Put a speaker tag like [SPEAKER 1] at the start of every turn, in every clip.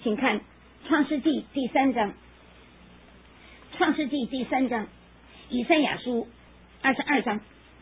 [SPEAKER 1] 请看创世纪第3章，创世纪第3章，以赛亚书22章，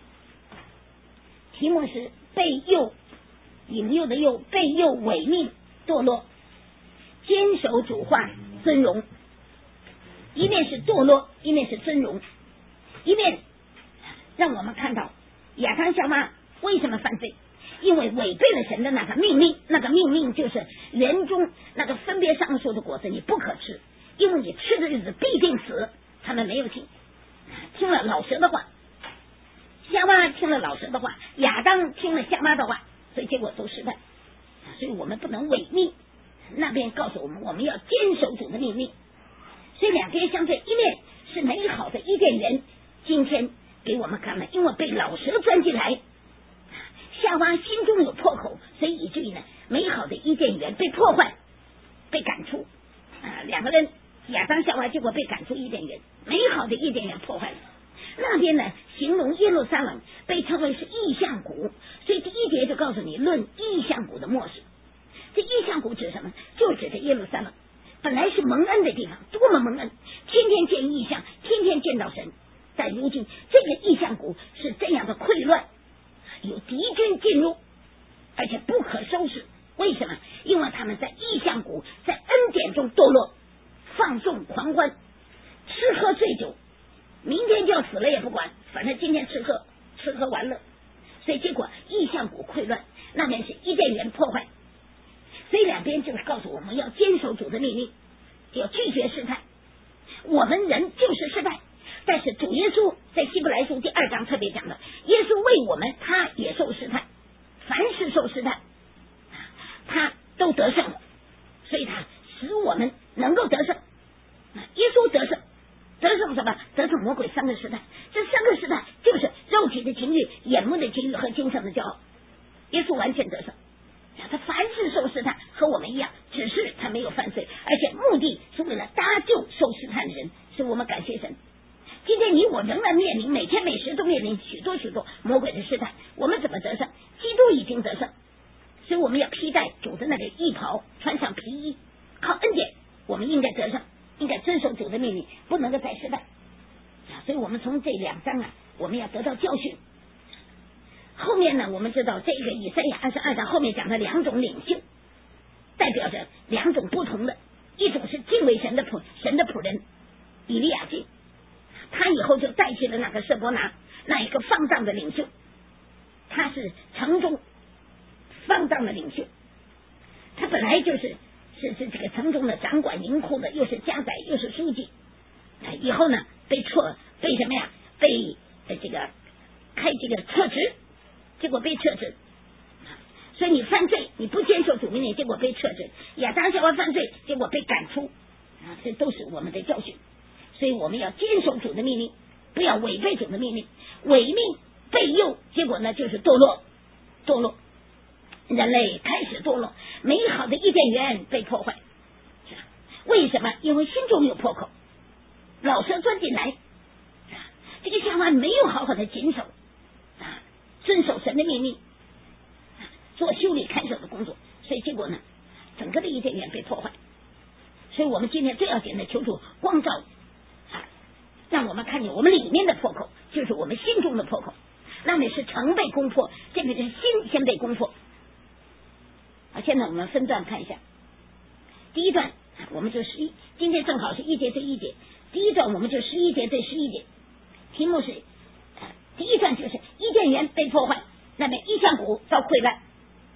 [SPEAKER 1] 题目是被诱，引诱的诱，被诱违命堕落，坚守主话尊荣。一面是堕落，一面是尊荣，一面让我们看到亚当夏娃为什么犯罪，因为违背了神的那个命令，那个命令就是园中那个分别善恶树的果子你不可吃，因为你吃的日子必定死。他们没有听了老蛇的话，夏娃听了老蛇的话，亚当听了夏娃的话，所以结果都失败。所以我们不能违命，那边告诉我们我们要坚守主的命令。所以两边相对，一面是美好的伊甸园，今天给我们看了，因为被老蛇钻进来，夏娃心中有破口，所以以至于呢，美好的伊甸园被破坏，被赶出两个人亚当夏娃结果被赶出伊甸园，美好的伊甸园破坏了。那边呢，形容耶路撒冷被称为是异象谷，所以第1节就告诉你论异象谷的末世。这异象谷指什么？就指着耶路撒冷本来是蒙恩的地方，多么蒙恩，天天见异象，天天见到神。但如今这个异象谷是这样的溃乱，有敌军进入，而且不可收拾。为什么？因为他们在异象谷，在恩典中堕落，放纵狂欢，吃喝醉酒，明天就要死了也不管，反正今天吃喝玩乐。所以结果异象谷溃乱，那边是伊甸园破坏。所以两边就是告诉我们要坚守主的命令，要拒绝试探。我们人就是失败，但是主耶稣在希伯来书第2章特别讲的，耶稣为我们他也受试探，凡是受试探他都得胜了，所以他使我们能够得胜。耶稣得胜，得胜什么？得胜魔鬼3个试探，这3个试探就是肉体的情欲、眼目的情欲和精神的骄傲，耶稣完全得胜。他凡是受试探和我们一样，只是他没有犯罪，而且目的是为了搭救受试探的人，所以我们感谢神。今天你我仍然面临，每天每时都面临许多魔鬼的试探，我们怎么得胜？基督已经得胜，所以我们要披戴主的那个衣袍，穿上皮衣，靠恩典我们应该得胜，应该遵守主的命令，不能够再失败。所以我们从这2章我们要得到教训。后面呢，我们知道这个以赛亚22章后面讲的2种领袖，代表着2种不同的，一种是敬畏神的仆人以利亚敬，他以后就代替了那个舍伯拿，那一个放荡的领袖，他是城中放荡的领袖，他本来是这个城中的掌管银库的，又是家宰又是书记，以后呢被什么呀？被这个开这个撤职，结果被撤职。所以你犯罪，你不坚守主命令，结果被撤职；亚当夏娃犯罪，结果被赶出这都是我们的教训。所以我们要坚守主的命令，不要违背主的命令，违命被诱，结果呢就是堕落，人类开始堕落，美好的伊甸园被破坏。为什么？因为心中有破口，老蛇钻进来，这个夏娃没有好好的谨守遵守神的命令，做修理看守的工作，所以结果呢，整个的伊甸园被破坏。所以我们今天最要紧的，求主光照让我们看见我们里面的破口，就是我们心中的破口。那里是城被攻破，这个是心先被攻破。现在我们分段看一下，第一段我们就今天正好是1节对1节，第一段我们就11节对11节，题目是第一段就是伊甸园被破坏，那么异象谷遭溃烂，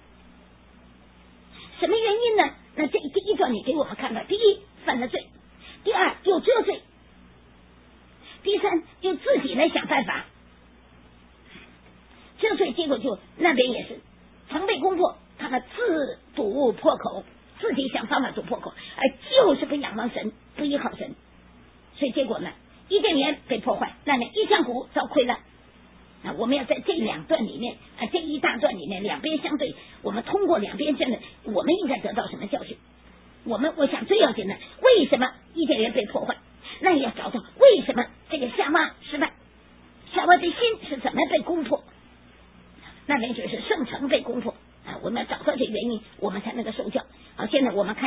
[SPEAKER 1] 什么原因呢？那这第一段你给我们看到，第一犯了罪，第二又遮罪，第三就自己来想办法遮罪，结果就那边也是城被攻破，他们自堵破口，自己想办法堵破口，而就是不仰望神，不依靠神，所以结果呢，伊甸园被破坏，那么异象谷遭溃烂。我们要在这2段里面这一大段里面两边相对，我们通过两边相对，我们应该得到什么教训？我想最要紧的，为什么伊甸园被破坏？那也要找到为什么这个夏娃失败，夏娃的心是怎么被攻破？那边就是圣城被攻破我们要找到这原因，我们才能够受教。好，现在我们看一下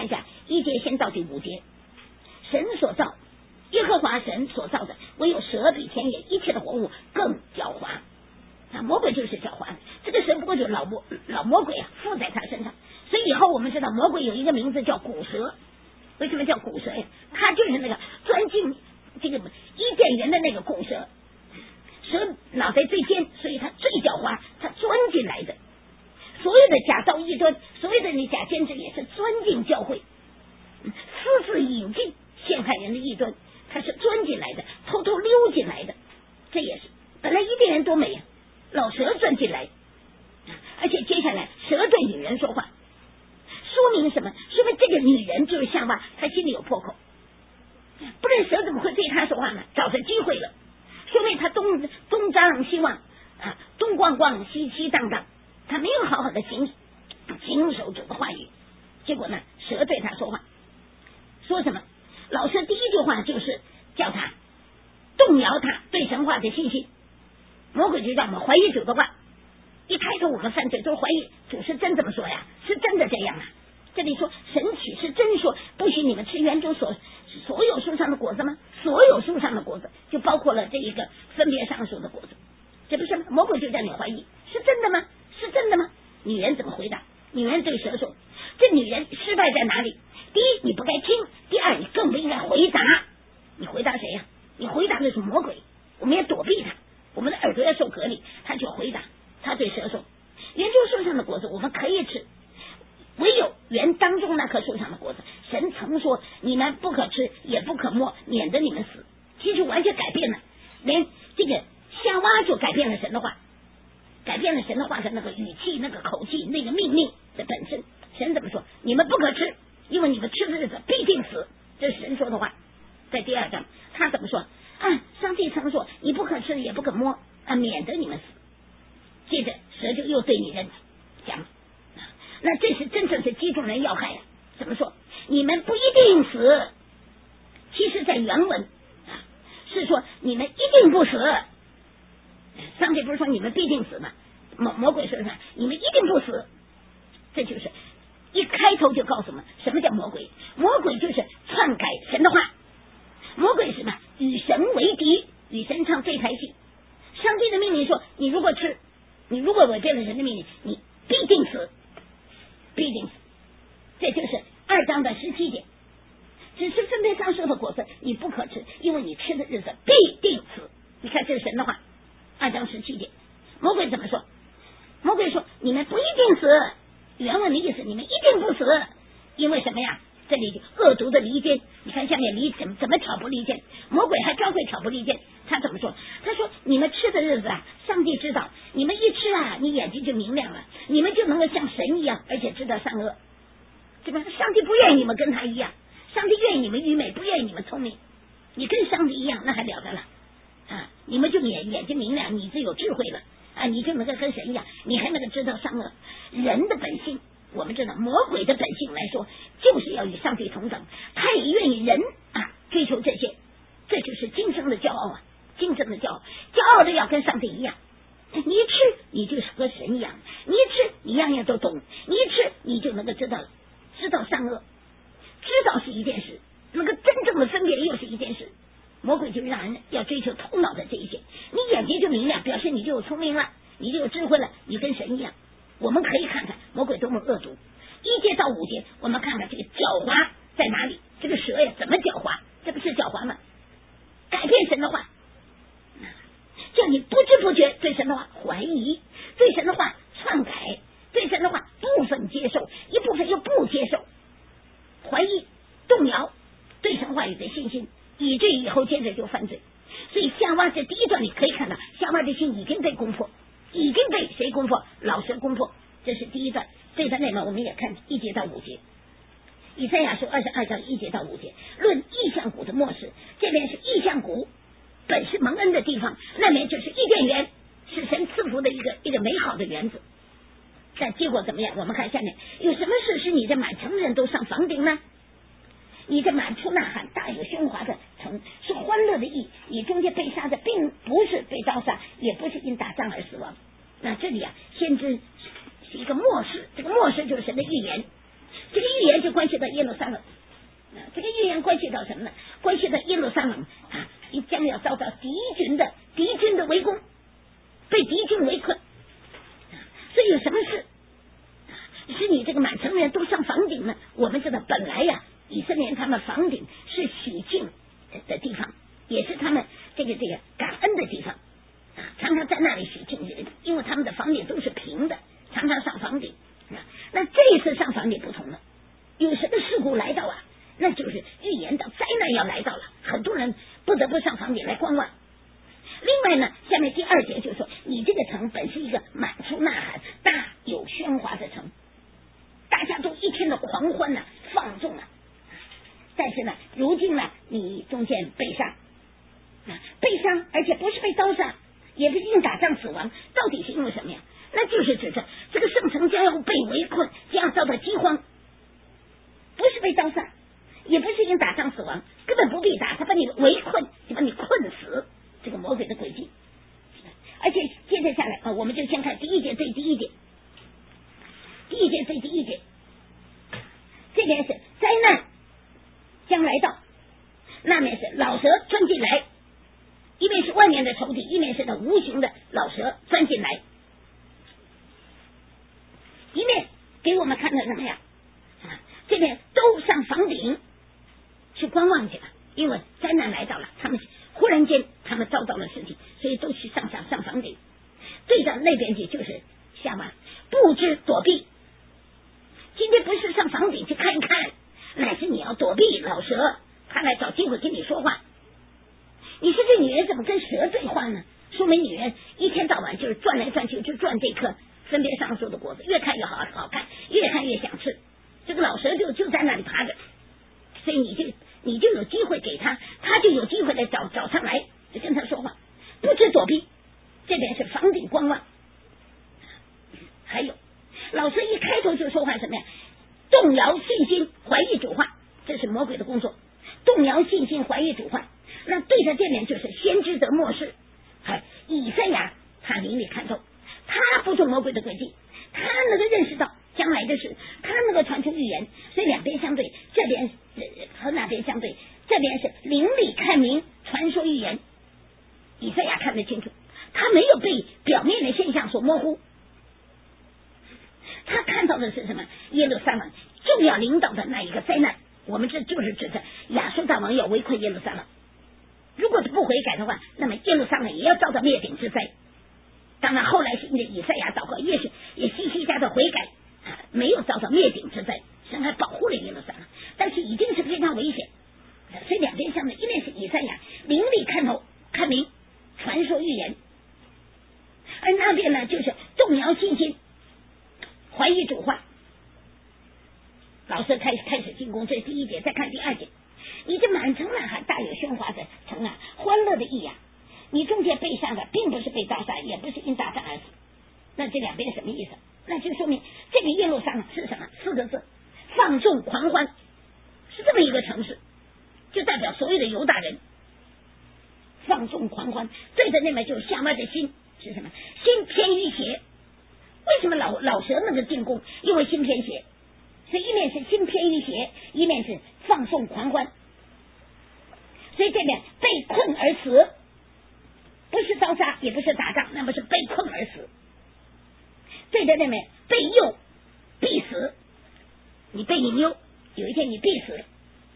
[SPEAKER 1] 1节先到第5节，神所造，耶和华神所造的，唯有蛇比田野一切的活物更狡猾。魔鬼就是狡猾的，这个蛇不过就是老魔鬼附在他身上。所以以后我们知道魔鬼有一个名字叫古蛇。为什么叫古蛇呀？他就是那个钻进这个伊甸园的那个古蛇，蛇脑袋最尖，所以他最狡猾，他钻进来的。所有的假造异端，所有的那假先知也是钻进教会，私自引进陷害人的异端，他是钻进来的，偷偷溜进来的。这也是本来伊甸园多美啊，老蛇钻进来，而且接下来蛇对女人说话，说明什么？说明这个女人就是夏娃，她心里有破口，不然蛇怎么会对她说话呢？找着机会了，说明她东张西望东逛逛西荡荡，她没有好好的谨守主的话语。结果呢，蛇对她说话，说什么？老蛇第一句话就是叫她动摇她对神话的信心。魔鬼就让我们怀疑主的话，一开头我们犯罪都怀疑主是真这么说呀，是真的这样啊？这里说神岂是真说不许你们吃园中所有树上的果子吗？所有树上的果子就包括了这一个分别上树的果子，这不是吗？魔鬼就让你怀疑，是真的吗？是真的吗？女人怎么回答？女人对蛇说，这女人失败在哪里？第一，你不该听；第二，你更不应该回答。你回答谁呀？你回答的是魔鬼，我们也躲避他，我们的耳朵要受隔离。他就回答，他对蛇说，园中树上的果子我们可以吃，唯有园当中那棵树上的果子，神曾说你们不可吃也不可摸，免得你们死。其实完全改变了，连这个夏娃就改变了神的话，改变了神的话的那个语气、那个口气、那个命令的本身。神怎么说？你们不可吃，因为你们吃的日子必定死。这是神说的话。在第2章他怎么说？上帝曾说你不可吃也不可摸免得你们死。接着蛇就又对女人讲，那这是真正是击中人要害怎么说？你们不一定死。其实在原文是说你们一定不死。上帝不是说你们必定死吗？魔鬼说你们一定不死。这就是一开头就告诉我们什么叫魔鬼。魔鬼就是篡改神的话，魔鬼是什么？与神为敌，与神唱对台戏。上帝的命令说你如果吃，你如果违背了神的命令，你必定死，必定死。这就是2章的17节，只是分别上树的果子你不可吃，因为你吃的日子必定死。你看这是神的话。2章17节魔鬼怎么说？魔鬼说你们不一定死，原文的意思你们一定不死。因为什么呀？这里恶毒的离间，你看下面怎么挑拨离间，魔鬼还专会挑拨离间。他怎么说？他说你们吃的日子上帝知道，你们一吃你眼睛就明亮了，你们就能够像神一样，而且知道善恶，对吧？上帝不愿意你们跟他一样，上帝愿意你们愚昧，不愿意你们聪明。你跟上帝一样，那还了得了你们就眼睛明亮，你就有智慧了你就能够跟神一样，你还能够知道善恶。人的本性我们知道，魔鬼的本性来说就是要与上帝同等，他也愿意人追求这些。这就是今生的骄傲今生的骄傲的要跟上帝一样。你一吃你就是和神一样，你一吃你样样都懂，你一吃你就能够知道善恶。知道是一件事，能够真正的分别又是一件事。魔鬼就让人要追求头脑的这一些，你眼睛就明亮，表示你就有聪明了，你就有智慧了，你跟神一样。我们可以看看魔鬼多么恶毒。1节到5节我们看看这个狡猾在哪里。这个蛇呀怎么狡猾？这不是狡猾吗？改变神的话，叫你不知不觉对神的话怀疑，对神的话篡改，对神的话部分接受，一部分又不接受，怀疑动摇对神话语的信心，以至于以后接着就犯罪。所以夏娃这第1段你可以看到，夏娃的心已经被攻破，已经被谁攻破？老蛇攻破。这是第1段。这段内容我们也看1节到5节。以赛亚书22章1节到5节，论异象谷的末世。这边是异象谷，本是蒙恩的地方，那边就是伊甸园，是神赐福的一个美好的园子。但结果怎么样？我们看下面，有什么事使你这满城人都上房顶呢？你这满处呐喊，大有喧哗的城，是欢乐的意。你中间被杀的并不是被刀杀，也不是因打仗而死亡。那这里先知是一个末世，这个末世就是神的预言，这个预言就关系到耶路撒冷。 关系到什么呢？关系到耶路撒冷啊，将要遭到敌军的围攻，被敌军围困。所以有什么事使你这个满城人都上房顶呢？我们知道本来呀，以色列人他们房顶是喜庆的地方，也是他们这个感恩的地方啊，常常在那里喜庆，因为他们的房顶都是平的，常常上房顶。那这一次上房顶不同了，有什么事故来到啊？那就是预言到灾难要来到了，很多人不得不上房顶来观望。另外呢，下面第2节就说，你这个城本是一个满处呐喊、大有喧哗的城，大家都一天的狂欢呢、放纵啊。但是呢，如今呢，你中间被杀，被杀，而且不是被刀杀，也不是因打仗死亡，到底是因为什么呀？那就是指着这个圣城将要被围困，将要遭到饥荒，不是被刀杀，也不是因打仗死亡，根本不必打，他把你围困，就把你困死，这个魔鬼的诡计。而且接着下来我们就先看第1节对第1节，第1节对第1节，这边是灾难将来到，那面是老蛇钻进来，一面是外面的仇敌，一面是那无形的老蛇钻进来，一面给我们看到什么呀？这边都上房顶去观望去了，因为灾难来到了，他们忽然间他们遭到了事情，所以都去上房顶。对着那边去就是夏娃不知躲避，今天不是上房顶去看一看，乃是你要躲避老蛇，他来找机会跟你说话。你说这女人怎么跟蛇对话呢？说明女人一天到晚就是转来转去，就转这颗分别上树的果子，越看越好看，越看越想吃。这个老蛇就在那里爬着，所以你就有机会给他，他就有机会来找上来，就跟他说话，不知躲避。这边是房顶观望。还有老蛇一开头就说话什么呀？动摇信心，怀疑主话，这是魔鬼的工作。动摇信心，怀疑主话。那对着这边就是先知得末世，以赛亚他灵里看透，他不中魔鬼的诡计，他能够认识到将来的事，他能够传出预言。所以两边相对，这边和那边相对，这边是灵里看明，传说预言。以赛亚看得清楚，他没有被表面的现象所模糊，他看到的是什么？耶路撒冷就要领导的那一个灾难。我们这就是指着亚述大王要围困耶路撒冷，如果不悔改的话，那么耶路撒冷也要遭到灭顶之灾。当然后来是因为以赛亚祷告，也西西家的悔改没有遭到灭顶之灾，神还保护了耶路撒冷，但是已经是非常危险。所以两边相对，一面是以赛亚灵里看透看明，传说预言，而那边呢就是动摇信心，怀疑主话。老师开始进攻，这是第一节。再看第二节，你这满城呐喊，大有喧哗的城啊，欢乐的意呀，你中间被杀的并不是被刀杀，也不是因打仗而死。那这两边什么意思？那就说明这个耶路撒冷是什么？四个字：放纵狂欢，是这么一个城市，就代表所有的犹大人放纵狂欢。对着那边就是夏娃的心是什么？心偏于邪。为什么老蛇那个进攻？因为心偏邪。所以一面是心偏于邪，一面是放纵狂欢。所以这边被困而死，不是刀杀，也不是打仗，那么是被困而死。对着那边被诱必死，你被引诱，有一天你必死。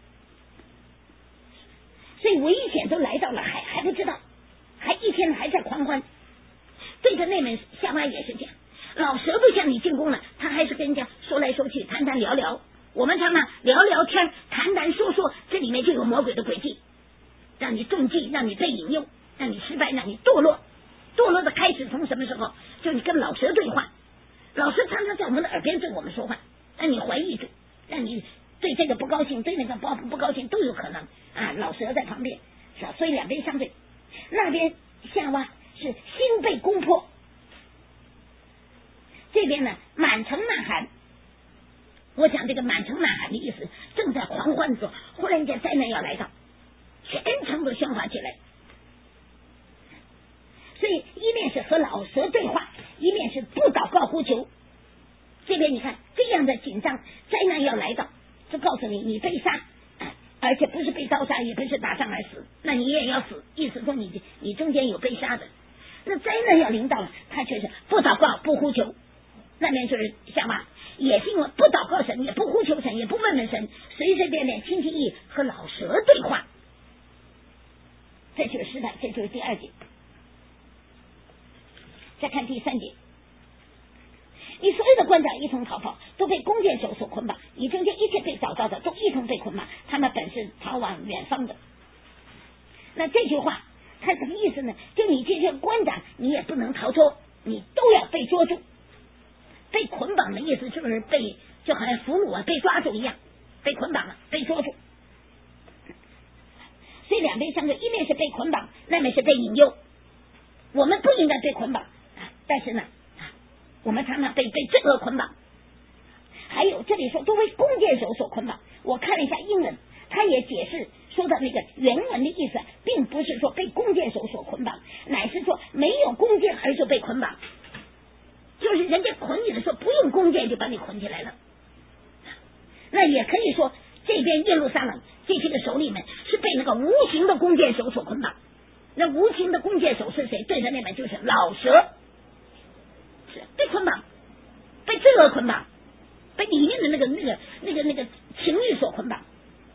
[SPEAKER 1] 所以危险都来到了，还不知道，还一天还在狂欢。对着那边夏娃也是这样，老蛇不向你进攻了，他还是跟人家说来说去，谈谈聊聊。我们常常聊聊天，谈谈说说，这里面就有魔鬼的诡计，让你中计，让你被引诱，让你失败，让你堕落。堕落的开始从什么时候？就你跟老蛇对话，老蛇常常在我们的耳边对我们说话，让你怀疑住，让你对这个不高兴，对那个不高兴都有可能啊。老蛇在旁边，是吧？所以两边相对，那边夏娃是心被攻破，这边呢满城呐喊。我想这个满城呐喊的意思，正在狂欢的时候，忽然间灾难要来到，全城都喧哗起来。所以一面是和老蛇对话，一面是不祷告呼求。这边你看这样的紧张，灾难要来到，就告诉你，你被杀，而而且不是被刀杀，也不是打仗而死，那你也要死，意思说你中间有被杀的。那灾难要临到了，他却是不祷告不呼求，那边就是夏娃，也是因为不祷告神，也不呼求神，也不问问神，随随便便轻轻易和老蛇对话，这就是失败，这就是第2节。再看第3节，你所有的官长一同逃跑，都被弓箭手所捆绑，你中间一切被找到的都一同被捆绑，他们本是逃往远方的。那这句话它什么意思呢？就你这些官长你也不能逃脱，你都要被捉住。被捆绑的意思就是被，就好像俘虏啊，被抓住一样，被捆绑了，被捉住。所以两边相对，一面是被捆绑，那面是被引诱。我们不应该被捆绑，但是呢，我们常常被罪恶捆绑。还有这里说都为弓箭手所捆绑，我看了一下英文，他也解释说的那个原文的意思，并不是说被弓箭手所捆绑，乃是说没有弓箭而就被捆绑，就是人家捆你的时候不用弓箭就把你捆起来了。那也可以说这边耶路撒冷这些个首领们是被那个无形的弓箭手所捆绑。那无情的弓箭手是谁？对着那边就是老蛇，是被捆绑，被罪恶捆绑，被里面的那个情欲所捆绑。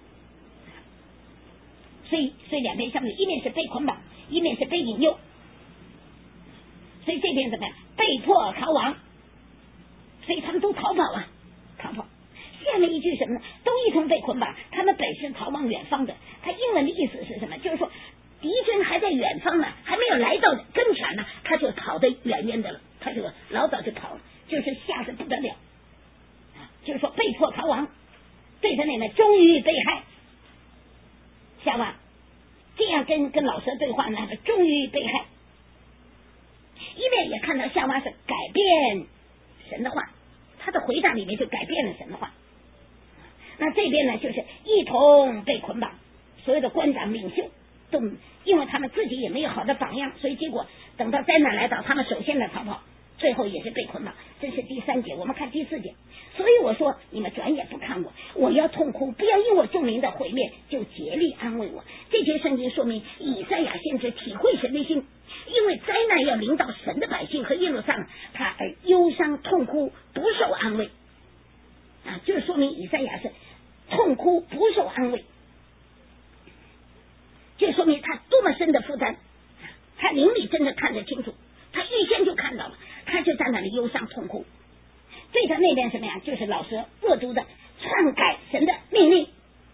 [SPEAKER 1] 所以两边相对，一面是被捆绑，一面是被引诱。所以这边怎么样？被迫逃亡，所以他们都逃跑啊，逃跑。下面一句什么呢？都一同被捆绑，他们本是逃往远方的。他英文的意思是什么？就是说敌军还在远方呢，还没有来到跟前呢，他就跑得远远的了，他就老早就跑了，就是吓得不得了，就是说被迫逃亡，对他那边终于被害。夏娃这样跟老蛇对话呢，终于被害。一面也看到夏娃是改变神的话，他的回答里面就改变了神的话。那这边呢，就是一同被捆绑，所有的官长领袖都因为他们自己也没有好的榜样，所以结果等到灾难来到，他们首先的逃跑，最后也是被捆绑。这是第3节，我们看第4节。所以我说你们转眼不看我，我要痛哭，不要因我众民的毁灭就竭力安慰我。这节圣经说明以赛亚先知体会神的心，因为灾难要临到神的百姓和耶路撒冷，他而忧伤痛哭，不受安慰啊，就是说明以赛亚是痛哭不受安慰，就说明他多么深的负担，他灵里真的看得清楚，他预先就看到了，他就在那里忧伤痛哭。对他那边什么呀？就是老蛇恶毒的篡改神的命令，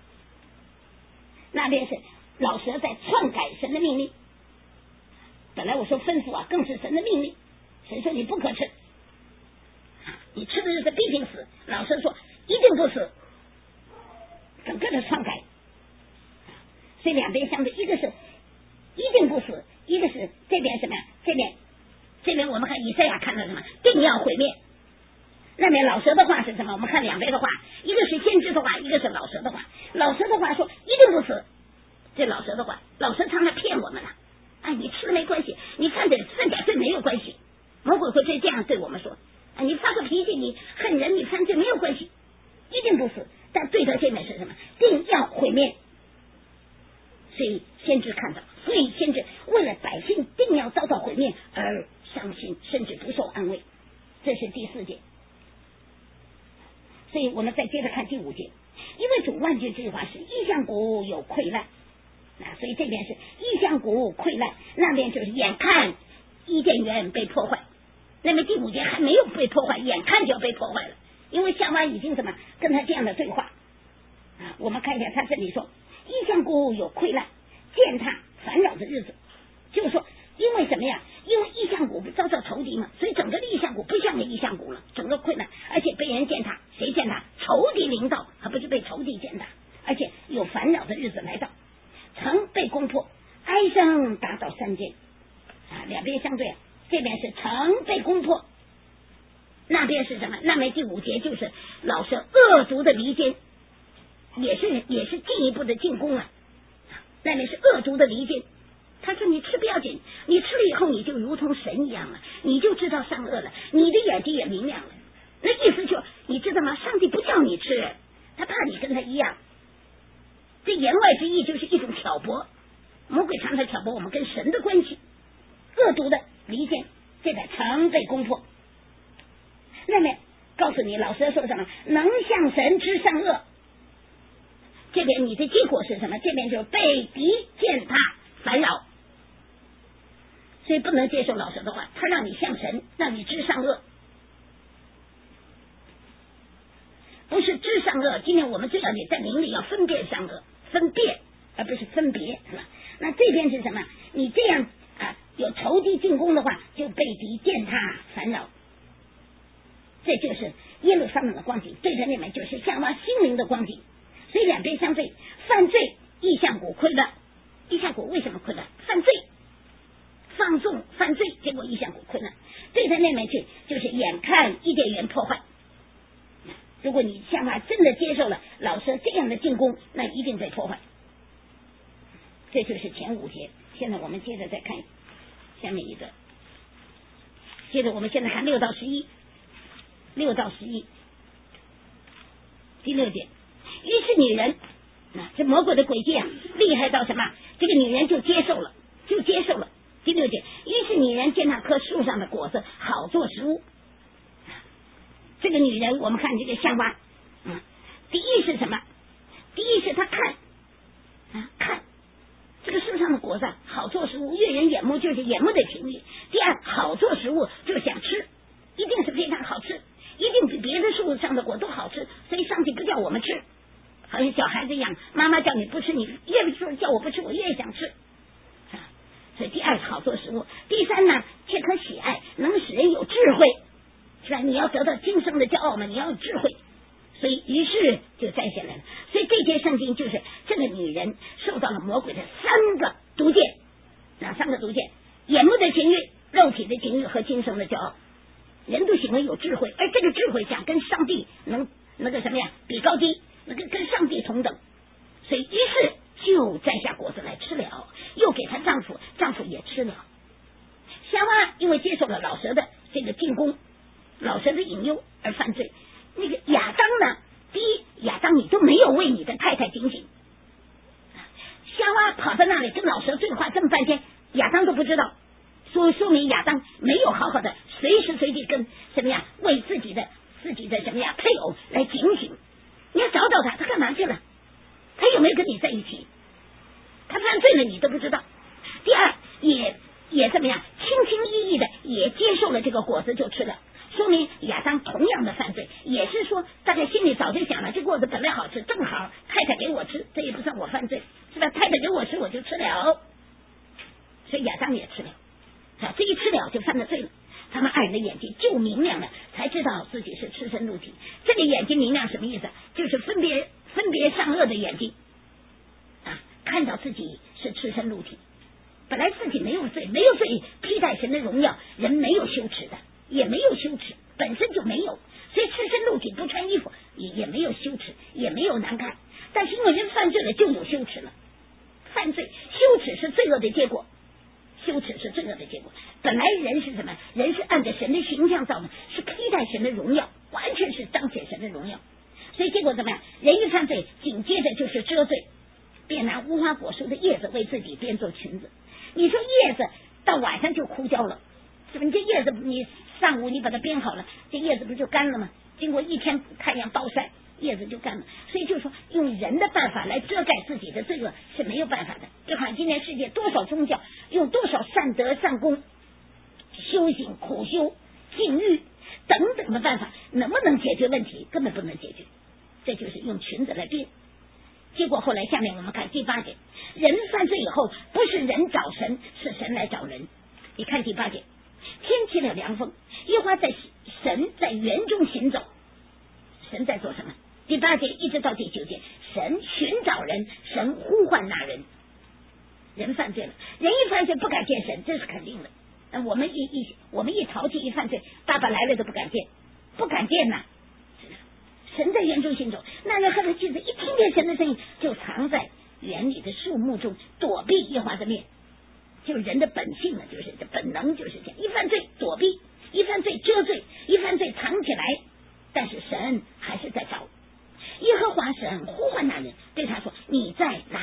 [SPEAKER 1] 那边是老蛇在篡改神的命令。本来我说吩咐啊，更是神的命令，神说你不可吃，你吃的日子必定死，老蛇说一定不死，整个的篡改。所以两边相对，一个是一定不死，一个是这边什么呀？这边我们看以赛亚看到什么？定要毁灭。那边老蛇的话是什么？我们看两边的话，一个是先知的话，一个是老蛇的话。老蛇的话说一定不死，这老蛇的话，老蛇常常骗我们了。哎，你吃了没关系，你犯点罪没有关系。魔鬼会这样对我们说，你发个脾气，你恨人，你犯罪没有关系，一定不死。但对的这面是什么？定要毁灭。所以先知看到，所以先知为了百姓定要遭到毁灭而伤心，甚至不受安慰。这是第4节。所以我们再接着看第5节，因为主万军这句话是异象谷有溃烂，所以这边是异象谷溃烂，那边就是眼看伊甸园被破坏，那边第5节还没有被破坏，眼看就要被破坏了，因为夏娃已经怎么跟他这样的对话我们看一下他这里说异象谷有溃烂，践踏烦扰的日子，就是说因为什么呀？因为异象谷不遭到仇敌嘛，所以整个的异象谷不像个异象谷了，整个溃烂，而且被人践踏，谁践踏？仇敌临到，还不是被仇敌践踏，而且有烦扰的日子来到，城被攻破，哀声达到山间两边相对，这边是城被攻破，那边是什么？那边第5节就是老蛇恶毒的离间，也是进一步的进攻那边是恶毒的离间。他说你吃不要紧，你吃了以后你就如同神一样了，你就知道善恶了，你的眼睛也明亮了。那意思就你知道吗？上帝不叫你吃，他怕你跟他一样。这言外之意就是一种挑拨，魔鬼常常挑拨我们跟神的关系，恶毒的离间，这个常被攻破。那么告诉你，老师说什么？能向神知善恶，这边你的结果是什么？这边就是被敌践踏烦扰，所以不能接受老师的话，他让你向神，让你知善恶，不是知善恶。今天我们最要紧在灵里要分辨善恶，分辨而不是分别，是吧？那这边是什么？你这样有仇敌进攻的话，就被敌践踏烦扰，这就是耶路撒冷的光景，对着那边就是夏娃心灵的光景。所以两边相对，犯罪意象股亏了，意象股为什么亏了？犯罪放纵犯罪，结果意象股亏了，对着那边去就是眼看伊甸园破坏。如果你夏娃真的接受了老师这样的进攻，那一定被破坏。这就是前5节。现在我们接着再看下面一个，接着我们现在看6到11，第6节。于是女人，这魔鬼的诡计厉害到什么？这个女人就接受了。第6节，于是女人见那棵树上的果子好做食物。这个女人，我们看这个夏娃，第一是什么？第一是她看这个树上的果子好做食物，悦人眼目，就是眼目的情欲。第二，好做食物就是想吃，一定是非常好吃，一定比别的树上的果都好吃，所以上帝不叫我们吃，好像小孩子一样，妈妈叫你不吃，你越说叫我不吃，我越想吃。所以第二好做食物。第三呢，却可喜爱，能使人有智慧，是吧？你要得到今生的骄傲嘛，你要有智慧。所以于是就摘下来了。所以这节圣经就是这个女人受到了魔鬼的3个毒箭，哪3个毒箭？眼目的情欲、肉体的情欲和今生的骄傲。人都喜欢有智慧，而这个智慧想跟上帝那个什么呀比高低，那个跟上帝同等，所以于是就摘下果子来吃了，又给她丈夫，丈夫也吃了。夏娃因为接受了老蛇的这个进攻，老蛇的引诱而犯罪。那个亚当呢？第一，亚当你都没有为你的太太警醒，夏娃跑到那里跟老蛇对话这么半天，亚当都不知道，说明亚当没有好好的随时随地跟什么呀为自己的什么呀配偶来警醒。你要找找他干嘛去了？他有没有跟你在一起？他犯罪了你都不知道。第二，也怎么样轻轻易易的也接受了这个果子就吃了，说明亚当同样的犯罪，也是说大家心里早就想了，这果子本来好吃，正好太太给我吃，这也不算我犯罪，是吧？太太给我吃我就吃了，所以亚当也吃了，这一吃了就犯了罪了。他们2人的眼睛就明亮了，才知道自己是赤身露体。这个眼睛明亮什么意思？就是分别善恶的眼睛看到自己是赤身露体，本来自己没有罪披戴神的荣耀，人没有羞耻的，也没有羞耻，本身就没有，所以赤身露体不穿衣服也没有羞耻，也没有难看。但是因为人犯罪了就有羞耻了，犯罪羞耻是罪恶的结果，本来人是什么？人是按着神的形象造的，是披戴神的荣耀，完全是彰显神的荣耀。所以结果怎么样？人一犯罪，紧接着就是遮罪，便拿无花果树的叶子为自己编做裙子。你说叶子到晚上就枯焦了，是吧？你这叶子你上午你把它编好了，这叶子不就干了吗？经过1天太阳暴晒，叶子就干了。所以就是说用人的办法来遮盖自己的罪恶是没有办法的。就好像今天世界多少宗教用多少善德善功、修行苦修、禁欲等等的办法，能不能解决问题？根本不能解决。这就是用裙子来编。结果后来下面我们看第8节，人犯罪以后不是人找神，是神来找人。你看第8节，天起了凉风，耶和华神在园中行走。神在做什么？第8节一直到第9节，神寻找人，神呼唤那人。人犯罪了，人一犯罪不敢见神，这是肯定的。我们一淘气一犯罪，爸爸来了都不敢见呐。神在园中行走，那人和他妻子一听见神的声音，就藏在园里的树木中，躲避耶和华的面。就是人的本性呢，就是这本能就是这样，一犯罪躲避，一犯罪遮罪，一犯罪藏起来，但是神还是在找。耶和华神呼唤那人，对他说：“你在哪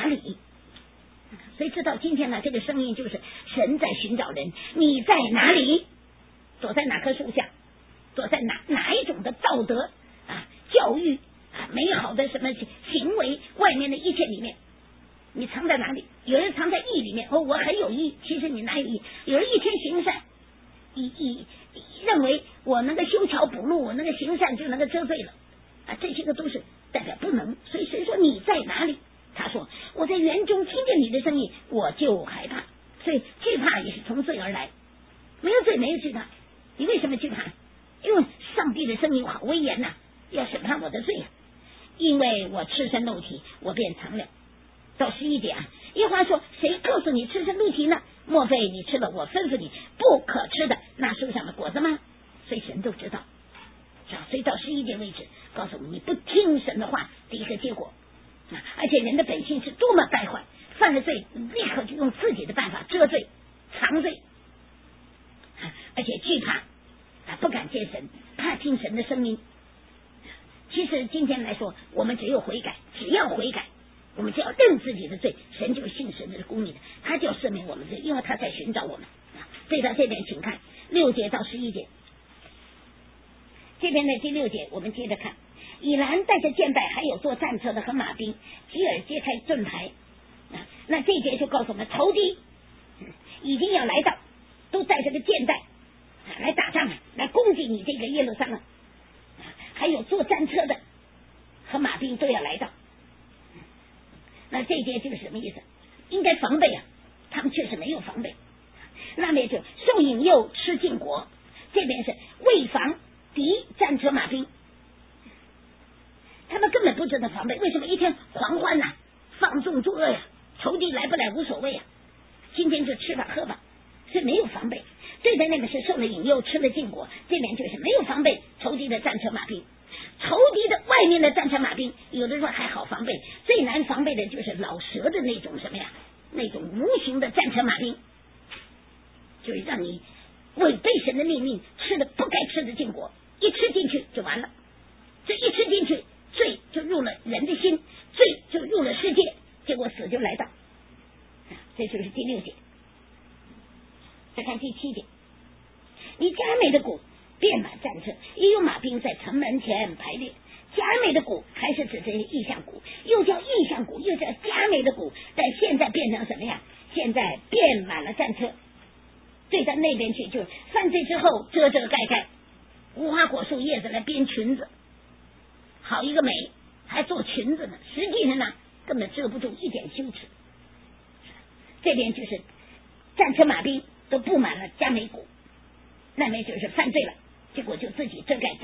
[SPEAKER 1] 现了这个声音，就是神在寻找人，你在哪里？躲在哪棵树下？躲在哪一种的道德教育美好的什么行为外面的一切里面？你藏在哪里？有人藏在义里面，我很有义，其实你哪有义？有人一天行善，认为我那个修桥补路，我那个行善就能够遮罪了这些个都是代表不能。所以谁说你在哪里？他说我在园中听见你的声音，我就害怕。所以惧怕也是从罪而来，没有罪没有惧怕。你为什么惧怕？因为上帝的声音好威严要审判我的罪因为我赤身露体，我便藏了。到11节耶和华说，谁告诉你赤身露体呢？莫非你吃了我吩咐你不可吃的那树上的果子吗？所以神都知道，所以到11节为止告诉你不听神的话的一个结果而且人的本性是多么败坏，犯了罪立刻就用自己的办法遮罪藏罪而且惧怕不敢见神，怕听神的声音。其实今天来说，我们只要悔改，我们只要认自己的罪，神就信神的公义的，他就要赦免我们罪，因为他在寻找我们所以到这边请看6节到11节，这边的第6节我们接着看，以兰带着箭袋，还有坐战车的和马兵，吉尔揭开盾牌那这节就告诉我们，仇敌已经要来到，都带着个箭袋来打仗来攻击你这个耶路撒冷还有坐战车的和马兵都要来到。那这节就是什么意思？应该防备他们确实没有防备。那边就受引诱吃禁果，这边是为防敌战车马兵，他们根本不知道防备。为什么一天狂欢放纵作恶仇敌来不来无所谓今天就吃吧喝吧，所以没有防备。对的那个是受了引诱吃了禁果，这边就是没有防备仇敌的战车马兵。仇敌的外面的战车马兵有的时候还好防备，最难防备的就是老蛇的那种什么那种无形的战车马兵，就是让你违背神的命令，吃的不该吃的禁果，一吃进去就完了。这一吃进去，罪就入了人的心，罪就入了世界，结果死就来到这就是第6节。再看第7节，你佳美的谷遍满战车，也有马兵在城门前排列。佳美的谷还是指这些异象谷，又叫异象谷，又叫佳美的谷，但现在变成什么现在遍满了战车。对到那边去，就是犯罪之后遮遮盖盖，无花果树叶子来编裙子，好一个美，还做裙子呢，实际上根本遮不住一点羞耻。这边就是战车马兵都布满了佳美谷，那边就是犯罪了，结果就自己遮盖，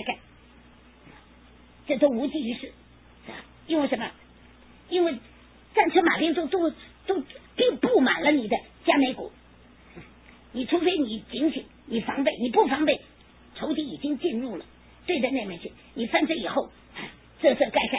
[SPEAKER 1] 这都无济于事因为什么？因为战车马兵都并布满了你的佳美谷，你除非你警醒，你防备，你不防备，仇敌已经进入了，对着那边去，你犯罪以后遮盖盖，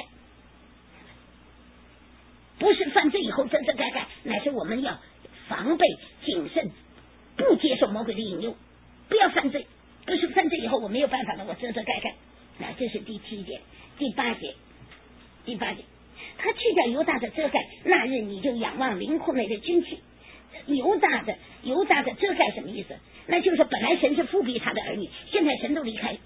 [SPEAKER 1] 不是犯罪以后遮盖盖，乃是我们要防备谨慎，不接受魔鬼的引诱，不要犯罪，不是犯罪以后我没有办法的，我遮盖盖。这是第7节。第8节，他去掉犹大的遮盖，那日你就仰望灵库内的军器。犹大的遮盖什么意思？那就是本来神是复辟他的儿女，现在神都离开。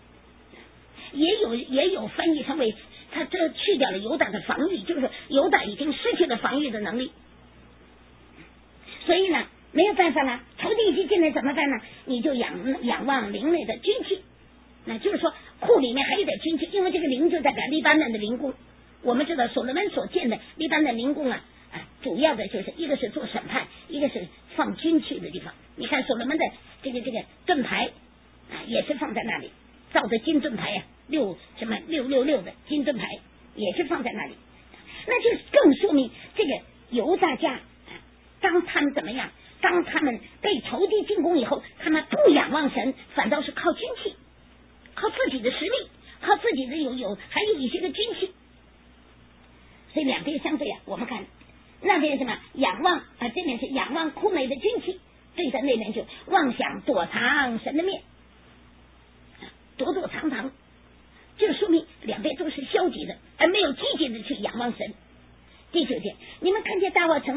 [SPEAKER 1] 也有翻译成为他这去掉了犹大的防御，就是犹大已经失去了防御的能力，所以没有办法了，仇敌已经进来怎么办呢？你就仰望灵内的军器，那就是说库里面还有点军器，因为这个灵就代表黎巴嫩的灵宫。我们知道所罗门所建的黎巴嫩灵宫主要的就是一个是做审判，一个是放军器的地方。你看所罗门的这个盾牌也是放在那里，造的金盾牌666的金盾牌也是放在那里，那就更说明这个犹大家当他们怎么样？当他们被仇敌进攻以后，他们不仰望神，反倒是靠军器，靠自己的实力，靠自己的还有一些个军器。所以两边相对我们看那边什么仰望这边是仰望库内的军器，对着那边就妄想躲藏神的面，躲藏，这说明两边都是消极的，而没有积极的去仰望神。第9节，你们看见大卫城的破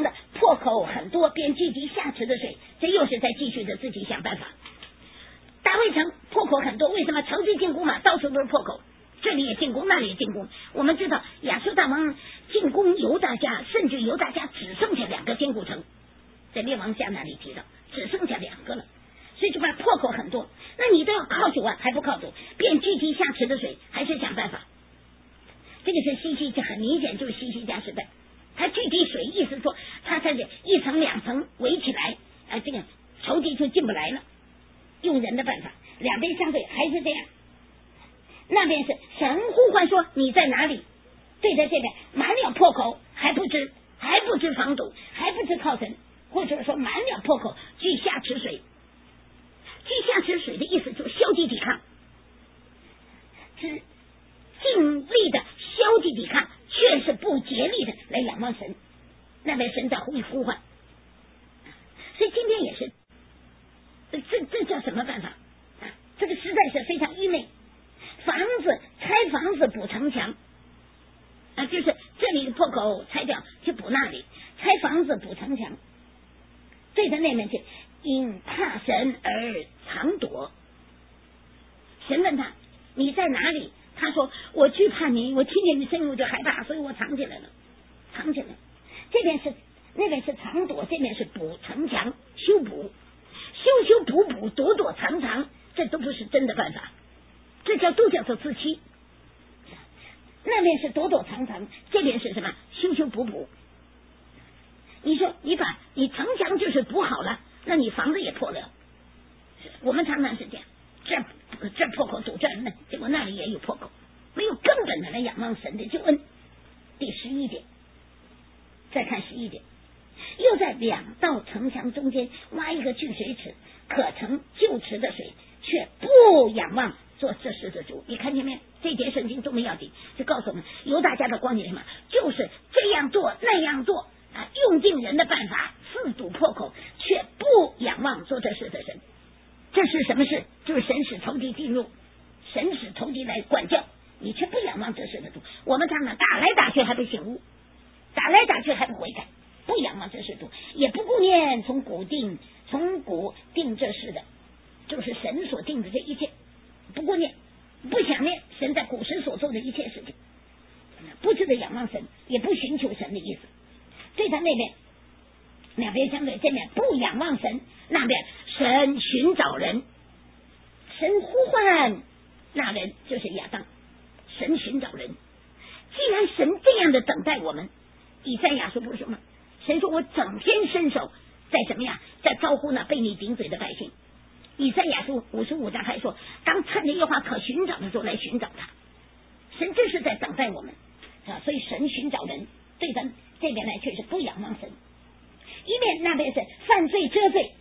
[SPEAKER 1] 破口很多，便聚集下池的水，这又是在继续的自己想办法。大卫城破口很多，为什么？城去进攻嘛，到处都是破口，这里也进攻，那里也进攻。我们知道亚述大王进攻犹大家，甚至犹大家只剩下2个坚固城，在列王下那里提到只剩下2个了，所以就把破口很多。那你都要靠主啊，还不靠主，便聚集下池的水，还是想办法。这个是西西，这很明显就是西西家时代，他聚集水，意思说他在这1层2层围起来，这个仇敌就进不来了。用人的办法，两边相对还是这样。那边是神呼唤说你在哪里，对着这边满了破口，还不知防堵，还不知靠神，或者说满了破口聚下池水。聚下池水的意思就是消极抵抗，只尽力的消极抵抗，却是不竭力的来仰望神。那边神在呼唤，所以今天也是，这叫什么办法？这个实在是非常愚昧。拆房子补城墙就是这里的破口拆掉去补那里，拆房子补城墙，对着那边去，因怕神而藏躲。神问他你在哪里？他说我惧怕你，我听见你声音我就害怕，所以我藏起来了。这边是那边是藏躲，这边是补城墙，修补补躲藏，这都不是真的办法，这都叫做自欺。那边是躲藏，这边是什么？修补。你说你城墙就是补好了，那你房子也破了。我们常常是这样，这破口堵这儿，结果那里也有破口，没有根本的来仰望神的救恩。第11点，再看11点，又在2道城墙中间挖一个聚水池，可盛旧池的水，却不仰望做这事的主。你看见没有？这节圣经多么要紧，就告诉我们犹大家的光景什么，就是这样做那样做用尽人的办法，四堵破口，却不仰望做这事的神。这是什么事？就是神使仇敌进入，神使仇敌来管教，你却不仰望这事的主。我们常常打来打去还不醒悟，打来打去还不悔改，不仰望这事主，也不顾念从古定这事的，就是神所定的这一切，不顾念不想念神在古时所做的一切事情，不知道仰望神，也不寻求神的意思。对他那边两边相对，这边不仰望神，那边神寻找人，神呼唤那人就是亚当，神寻找人。既然神这样的等待我们，以赛亚书不是说吗？神说我整天伸手在怎么样，在招呼那被你顶嘴的百姓。以赛亚书55章还说，当趁着耶和华可寻找的时候来寻找他。神这是在等待我们所以神寻找人，对咱这边来却是不仰望神。一边那边是犯罪遮罪，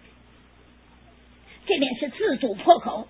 [SPEAKER 1] 这边是自主破口，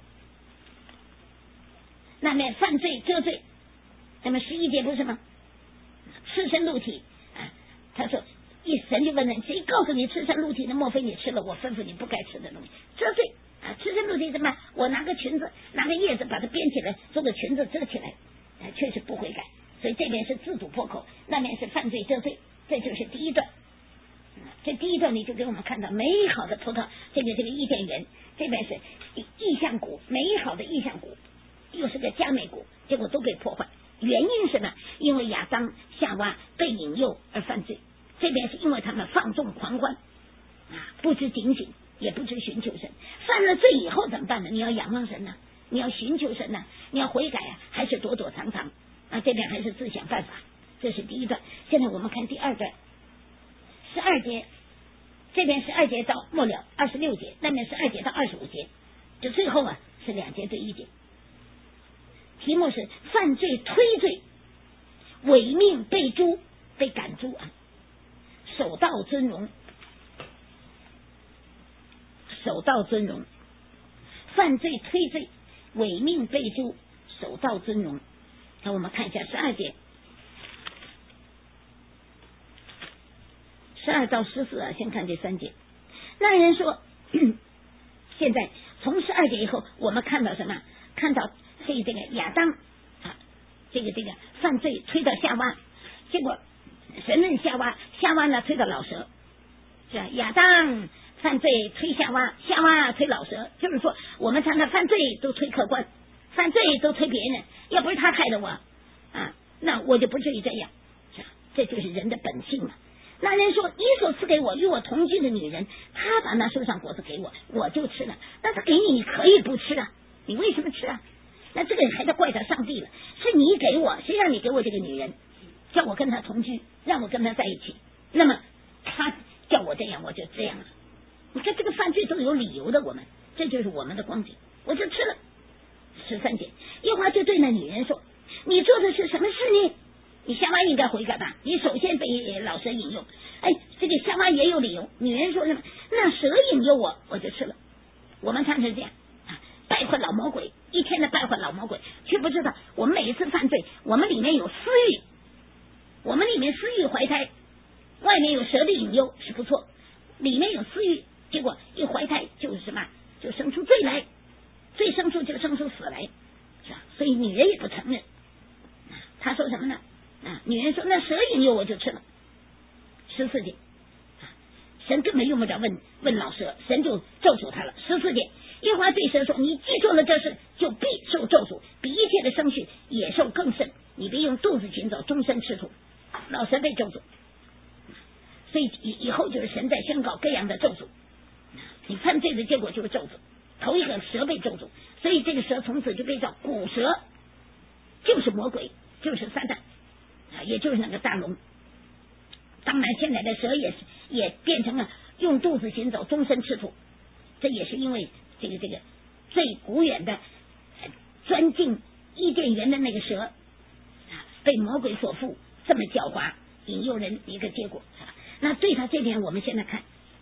[SPEAKER 1] 那边犯罪遮罪。那么11节不是吗？赤身露体他说神就问人，谁告诉你赤身露体的？莫非你吃了我吩咐你不该吃的东西？遮罪赤身露体怎么？我拿个裙子拿个叶子把它编起来做个裙子遮起来确实不悔改。所以这边是自主破口，那边是犯罪遮罪，这就是第一段。这第一段你就给我们看到美好的葡萄，这个伊甸园，这边是意象谷，美好的意象谷，又是个佳美谷，结果都被破坏。原因是呢，因为亚当夏娃被引诱而犯罪，这边是因为他们放纵狂欢不知警醒，也不知寻求神。犯了罪以后怎么办呢？你要仰望神呢，你要寻求神呢，你要悔改还是躲藏这边还是自想办法。这是第一段。现在我们看第二段，12节，这边12节到末了26节，那边12节到25节，这最后是2节对1节。题目是犯罪推罪，违命被诛，被赶出守道尊荣，犯罪推罪，违命被诛，守道尊荣。那我们看一下12节，12到14先看这3节。那人说现在从12节以后我们看到什么？看到这个亚当这个犯罪推到夏娃，结果神问夏娃，夏娃呢推到老蛇， 是吧？亚当犯罪推夏娃，夏娃推老蛇，就是说我们常常犯罪都推客观，犯罪都推别人，要不是他害的我啊，那我就不至于这样，是吧？这就是人的本性嘛。那人说你所赐给我与我同居的女人，她把那树上果子给我，我就吃了。那他给你，你可以不吃啊，你为什么吃啊？那这个人还得怪他上帝了，是你给我，谁让你给我这个女人，叫我跟他同居，让我跟他在一起，那么他叫我这样，我就这样了。你看这个犯罪都有理由的，我们这就是我们的光景，我就吃了。13节，耶和华就对那女人说：“你做的是什么事呢？你夏娃应该悔改吧？你首先被老蛇引诱，哎，这个夏娃也有理由。女人说什么？那蛇引诱我，我就吃了。我们看是这样啊，败坏老魔鬼，一天的败坏老魔鬼，却不知道我们每一次犯罪，我们里面有私欲，我们里面私欲怀胎，外面有蛇的引诱是不错，里面有私欲，结果一怀胎就是什么，就生出罪来，罪生出就生出死来，是吧？所以女人也不承认。他说什么呢？女人说那蛇引诱我就吃了。14节，神根本用不着问老蛇，神就咒诅他了。14节，耶和华对蛇说：“你既做了这事，就必受咒诅，比一切的生畜野兽更甚。你必用肚子行走，终身吃土。”老蛇被咒诅，所以以后就是神在宣告各样的咒诅。你犯罪的结果就是咒诅。头一个蛇被咒诅，所以这个蛇从此就被叫古蛇，就是魔鬼，就是撒旦。也就是那个大龙。当然现在的蛇也变成了用肚子行走，终身吃土，这也是因为这个最古远的钻进伊甸园的那个蛇被魔鬼所附，这么狡猾引诱人一个结果。那对他这边我们现在看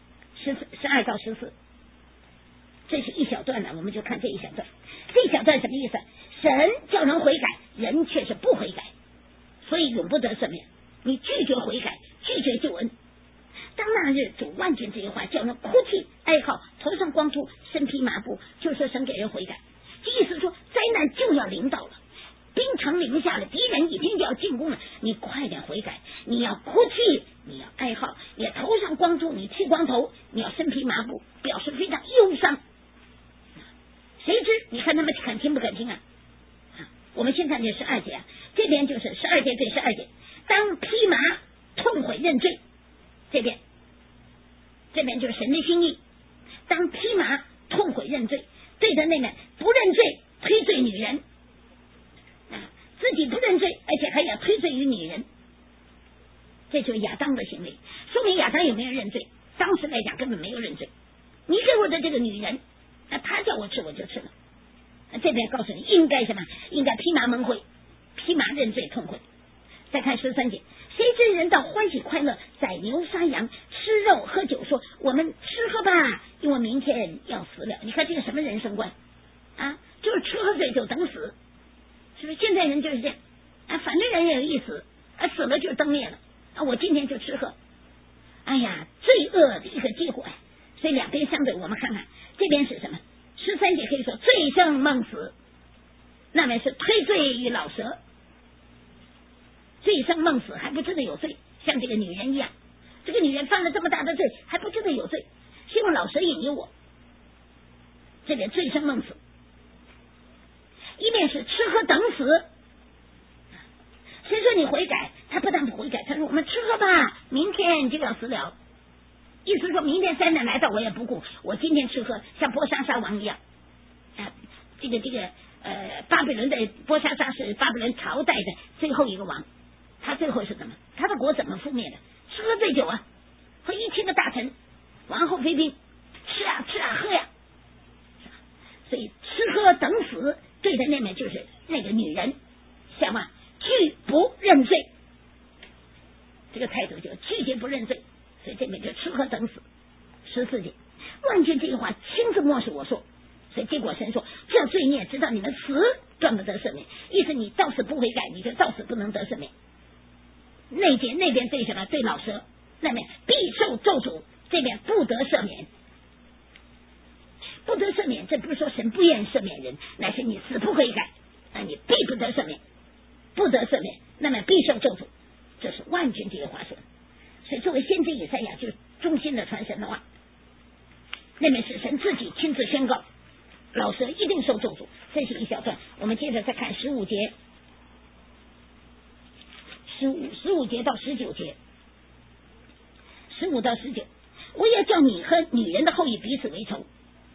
[SPEAKER 1] 12到14，这是一小段了，我们就看这一小段。这一小段什么意思？神叫人悔改，人却是不悔改，所以永不得赦免。你拒绝悔改，拒绝救恩。当那日主万军这句话叫人哭泣哀号，头上光秃，身披麻布，就说神给人悔改。这意思说灾难就要临到了，冰城临下了，敌人已经要进攻了，你快点悔改，你要哭泣，你要哀号，你要头上光秃，你剃光头，你要身披麻布，表示非常忧伤。谁知你看他们肯听不肯听啊？我们先看这12节，这边就是12节对12节，当披麻痛悔认罪，这边就是神的心意。当披麻痛悔认罪，对的那面不认罪推罪女人，自己不认罪，而且还要推罪于女人，这就是亚当的行为，说明亚当有没有认罪？当时来讲根本没有认罪。你给我的这个女人，他叫我吃我就吃了。这边告诉你应该什么？应该披麻蒙悔，披麻认罪痛悔。再看13节，谁知人到欢喜快乐，宰牛杀羊，吃肉喝酒，说我们吃喝吧，因为明天要死了。你看这个什么人生观啊？就是吃喝醉酒等死，是不是？现在人就是这样啊，反正人也有一死，死了就灯灭了啊！我今天就吃喝，哎呀，罪恶的一个结果呀。所以两边相对，我们看看这边是什么？13节可以说罪生梦死，那么是推罪于老蛇。罪生梦死还不知道有罪，像这个女人一样，这个女人犯了这么大的罪还不知道有罪，希望老蛇引诱我，这边罪生梦死。一面是吃喝等死，谁说你悔改？他不但不悔改，他说我们吃喝吧，明天就要死了。意思说明天灾难来到我也不顾，我今天吃喝像波沙沙王一样。巴比伦的波沙沙是巴比伦朝代的最后一个王，他最后是怎么？他的国怎么覆灭的？吃喝醉酒啊，和1000个大臣，王后妃嫔，吃啊喝呀，所以吃喝等死，对的那面就是那个女人，夏娃拒不认罪，这个态度就拒绝不认罪，所以这边就吃喝等死。14节，万军这句话亲自默示我说，所以结果神说这罪孽直到你们死断不得赦免，意思你到死不悔改，你就到死不能得赦免。那边对什么？对老蛇，那边必受咒诅，这边不得赦免。不得赦免，这不是说神不愿意赦免人，乃是你死不悔改，你必不得赦免，不得赦免，那么必受咒诅。这是万军这句话说的。所以作为先知以赛亚就衷心的传节到19节，15到19，我要叫你和女人的后裔彼此为仇，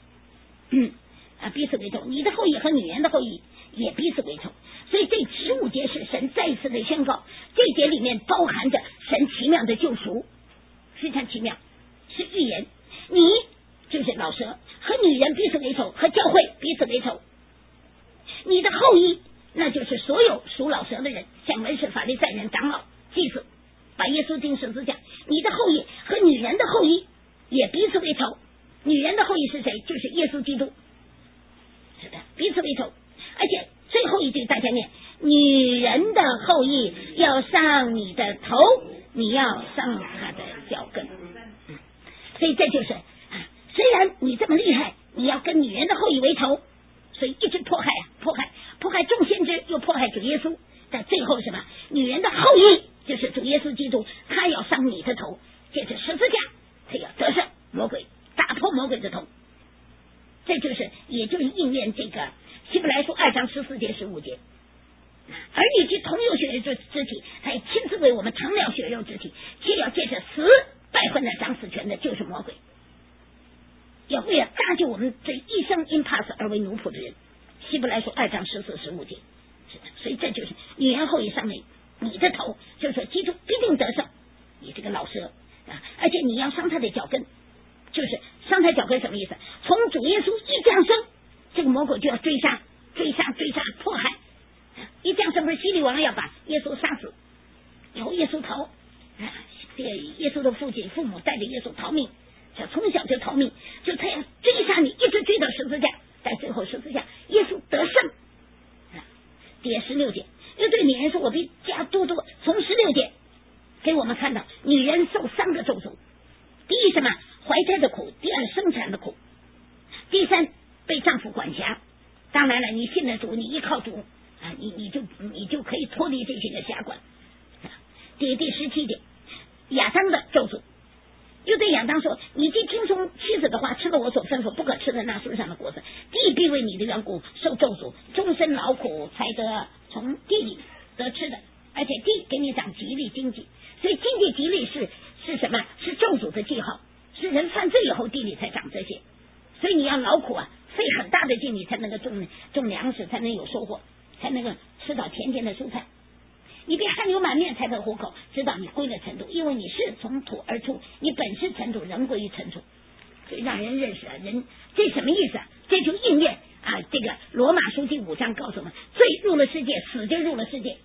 [SPEAKER 1] 彼此为仇，你的后裔和女人的后裔也彼此为仇。所以这15节是神再一次的宣告，这节里面包含着神奇妙的救赎，非常奇妙，是预言。你就是老蛇，和女人彼此为仇，和教会彼此为仇。你的后裔，那就是所有属老蛇的人，像文士、法利赛人、长老、祭司，把耶稣钉十字架。你的后裔和女人的后裔也彼此为仇。女人的后裔是谁？就是耶稣基督。是的，彼此为仇。而且最后一句大家念：女人的后裔要伤你的头，你要伤她的脚跟。所以这就是虽然你这么厉害，你要跟女人的后裔为仇，所以一直迫害众先知，又迫害主耶稣。但最后什么？女人的后裔就是主耶稣基督，他要伤你的头，借着十字架，他要得胜魔鬼，打破魔鬼的头。这就是也就是应验这个希伯来书2章14节15节。儿女既同有血肉之体，他也亲自为我们成了血肉之体，却要借着死败坏那掌死权的，就是魔鬼，要为了搭救我们这一生因怕死而为奴仆的人。希伯来书2章14、15节。是的，所以这就是女人后裔伤你的头，就是说基督必定得胜，你这个老蛇而且你要伤他的脚跟，就是伤他脚跟什么意思？从主耶稣一降生，这个魔鬼就要追杀迫害。一降生不是希律王要把耶稣杀死，然后耶稣逃，这个耶稣的父母带着耶稣逃命，从小就逃命，就他要追杀你，一直追到十字架，在最后十字架耶稣得胜。第16节又对女人说，我必加多多。从16节给我们看到女人受3个咒诅：第一什么？怀胎的苦；第2生产的苦；第3被丈夫管辖。当然了，你信了主，你依靠主你就可以脱离这些个辖管。第17节亚当的咒诅，又对亚当说，你既听从妻子的话，吃了我所吩咐不可吃的那树上的果子，地必为你的缘故受咒诅，终身劳苦才得从地里得吃的，而且地给你长吉利经济。所以经济吉利是什么？是咒诅的记号，是人犯罪以后地里才长这些。所以你要劳苦费很大的劲，你才能够种粮食，才能有收获，才能够吃到甜甜的蔬菜。你别汗流满面才得糊口，直到你归了尘土，因为你是从土而出，你本是尘土，人归于尘土。所以让人认识人，这什么意思？这就应验这个罗马书第5章告诉我们，罪入了世界，死就入了世界，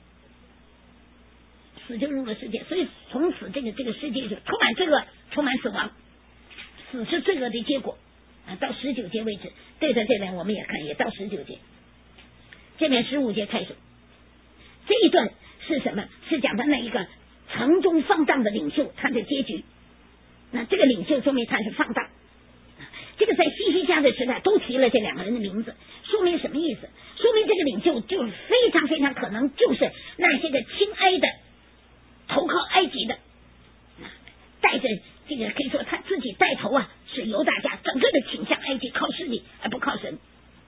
[SPEAKER 1] 所以从此这个世界就充满罪恶，充满死亡，死是罪恶的结果。到19节为止，对着这边我们也看，也到19节，这边15节开始，这一段是什么？是讲的那一个城中放荡的领袖他的结局。那这个领袖说明他是放荡，这个在西西家的时代都提了这2个人的名字，说明什么意思？说明这个领袖就非常非常可能就是那些个亲埃的投靠埃及的，带着这个可以说他自己带头是犹大家整个的倾向埃及，靠势力而不靠神。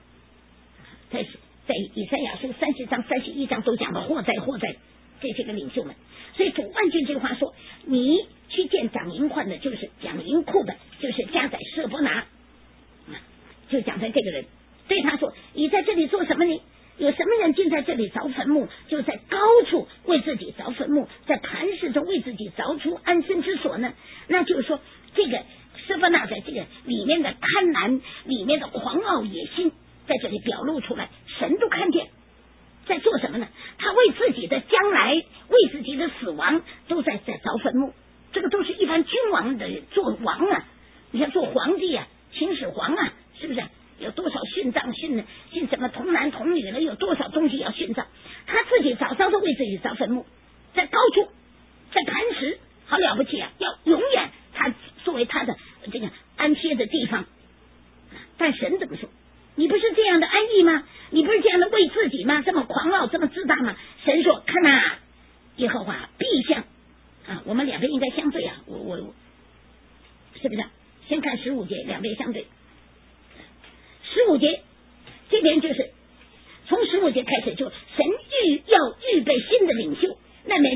[SPEAKER 1] 在以赛亚书30章31章都讲到祸灾这些个领袖们。所以主万军这句话说，你去见讲银矿的，就是讲银库的，就是加载舍伯拿，就讲在这个人对他说，你在这里做什么呢？有什么人竟在这里凿坟墓？就在高处为自己凿坟墓，在磐石中为自己凿出安身之所呢？那就是说，这个舍伯拿在这个里面的贪婪，里面的狂傲野心，在这里表露出来，神都看见。在做什么呢？他为自己的将来，为自己的死亡，都在凿坟墓。这个都是一般君王的做王你像做皇帝秦始皇是不是有多少殉葬殉什么童男童女了，有多少东西要殉葬？他自己早早的为自己凿坟墓，在高处，在磐石，好了不起要永远他作为他的这个安歇的地方。但神怎么说？你不是这样的安逸吗？你不是这样的为自己吗？这么狂傲，这么自大吗？神说，看耶和华必向我们两边应该相对我是不是先看15节，两边相对。15节这边就是从15节开始，就神要预备新的领袖，那边就是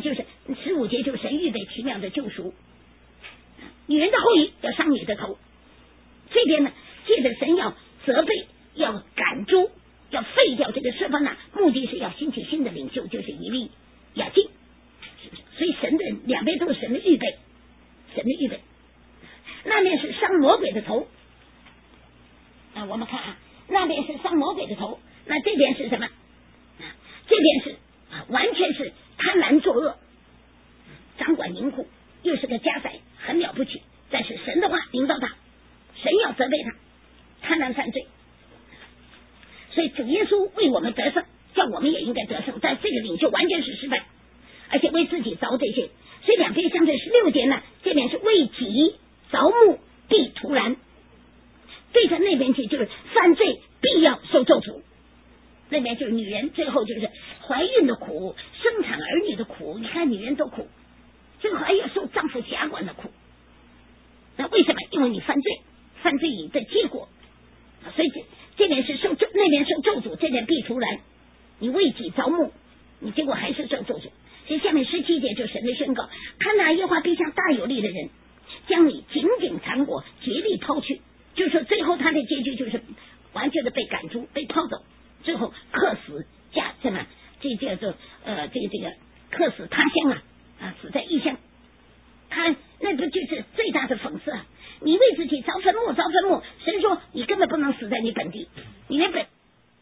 [SPEAKER 1] 15节就神预备奇妙的救赎，女人的后裔要伤你的头。这边呢，借着神要责备，要赶逐，要废掉这个释放呢，目的是要兴起新的领袖，就是以利亚敬。所以神的两边都是神的预备，神的预备。那边是伤魔鬼的头，我们看那边是伤魔鬼的头，那这边是什么？这边是完全是贪婪作恶，掌管淫妇，又是个家宰，很了不起。但是神的话领导他，神要责备他贪婪犯罪。所以主耶稣为我们得胜，叫我们也应该得胜。但这个领袖完全是失败，而且为自己凿这些。所以两边相对16节呢，这边是为己凿墓必徒然，对着那边去就是犯罪必要受咒诅。那边就是女人，最后就是怀孕的苦，生产儿女的苦。你看女人多苦，最后还要受丈夫辖管的苦。那为什么？因为你犯罪，犯罪的结果。所以这边是受咒，那边受咒诅，这边必徒然。你为己凿墓，你结果还是受咒诅。所以下面17节就神的宣告：看哪，耶和华必向大有力的人，将你紧紧缠裹，竭力抛去。就是说最后他的结局就是完全的被赶出，被抛走，最后客死家什么？这叫做这个客死他乡死在异乡。他那不就是最大的讽刺啊？你为自己凿坟墓，凿坟墓，神说你根本不能死在你本地，你连本。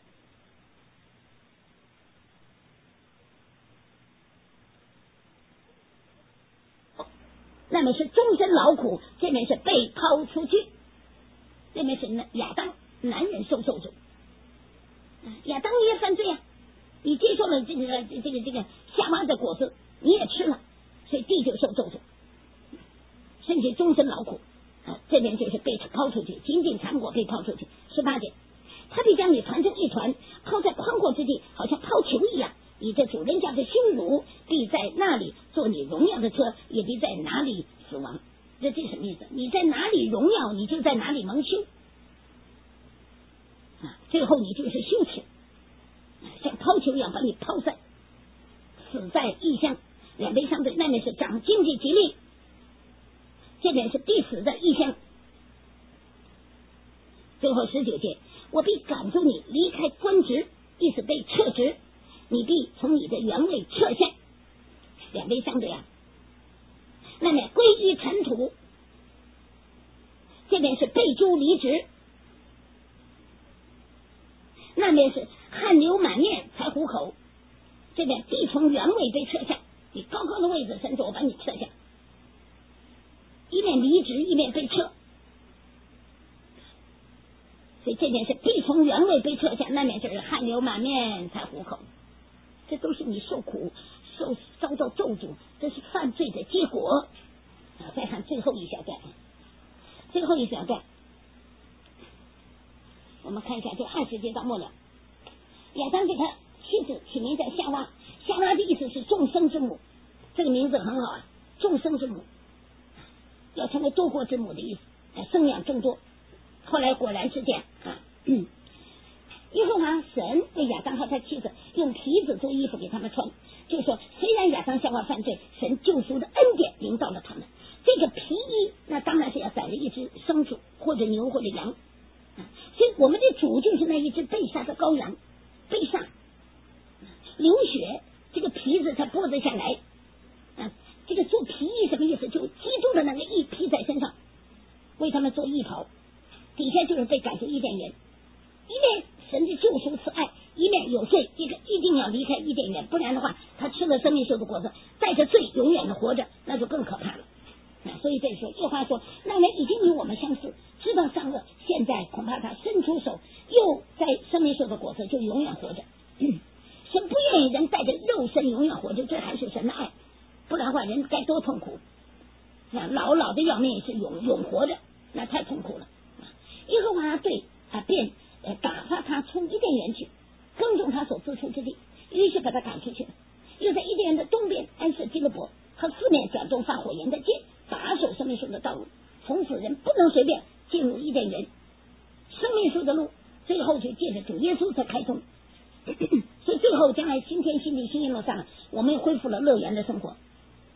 [SPEAKER 1] 那么是终身劳苦，这边是被抛出去，这边是亚当男人受咒诅。亚当你也犯罪你接受了这个夏娃的果子，你也吃了，所以地就受咒诅，甚至终身劳苦。这边就是被抛出去，紧紧缠裹被抛出去。18节，他必将你团成一团，抛在宽阔之地，好像抛球一样。你这主人家的心乳必在那里做你荣耀的车，也必在哪里死亡。这什么意思？你在哪里荣耀，你就在哪里蒙羞最后你就是羞耻，像抛球一样把你抛散，死在异乡。两边相对，那边是长经济吉利，这边是必死的异乡。最后19节，我必赶出你离开官职，意思被撤职，你必从你的原位撤下。两边相对那边归于尘土，这边是被诛离职，那边是汗流满面才糊口，这边必从原位被撤下。你高高的位置，神说我把你撤下，一面离职一面被撤。所以这边是必从原位被撤下，那面就是汗流满面才糊口。这都是你受苦遭到咒诅，这是犯罪的结果。再看最后一小段，我们看一下这20节到末了。亚当给他妻子起名叫夏娃，夏娃的意思是众生之母，这个名字很好众生之母，要成为多国之母的意思，生养众多。后来果然是这样耶和华神对亚当和他妻子用皮子做衣服给他们穿，就是说虽然亚当夏娃犯罪，神救赎的恩典临到了他们。这个皮衣那当然是要宰了一只牲畜或者牛或者羊所以我们的主就是那一只被杀的羔羊，被杀流血，这个皮子才剥得下来这个做皮衣什么意思？就基督的那个义披在身上，为他们做义袍，底下就是被赶出伊甸园。一面神的救赎慈爱，一面有罪，这个一定要离开伊甸园，不然的话他吃了生命树的果子，带着罪永远的活着，那就更可怕了所以这时候这话说，那人已经与我们相似，知道善恶，现在恐怕他伸出手又在生命树的果子，就永远活着神不愿意人带着肉身永远活着，这还是神的爱，不然的话人该多痛苦老的要命是永活着，那太痛苦了耶和华对便打发他出伊甸园去，耕种他所自出之地，于是把他赶出去了。又在伊甸园的东边安设基勒伯和四面转动发火焰的剑，把守生命树的道路。从此人不能随便进入伊甸园，生命树的路最后就借着主耶稣才开通所以最后将来新天新地新耶路撒冷，我们恢复了乐园的生活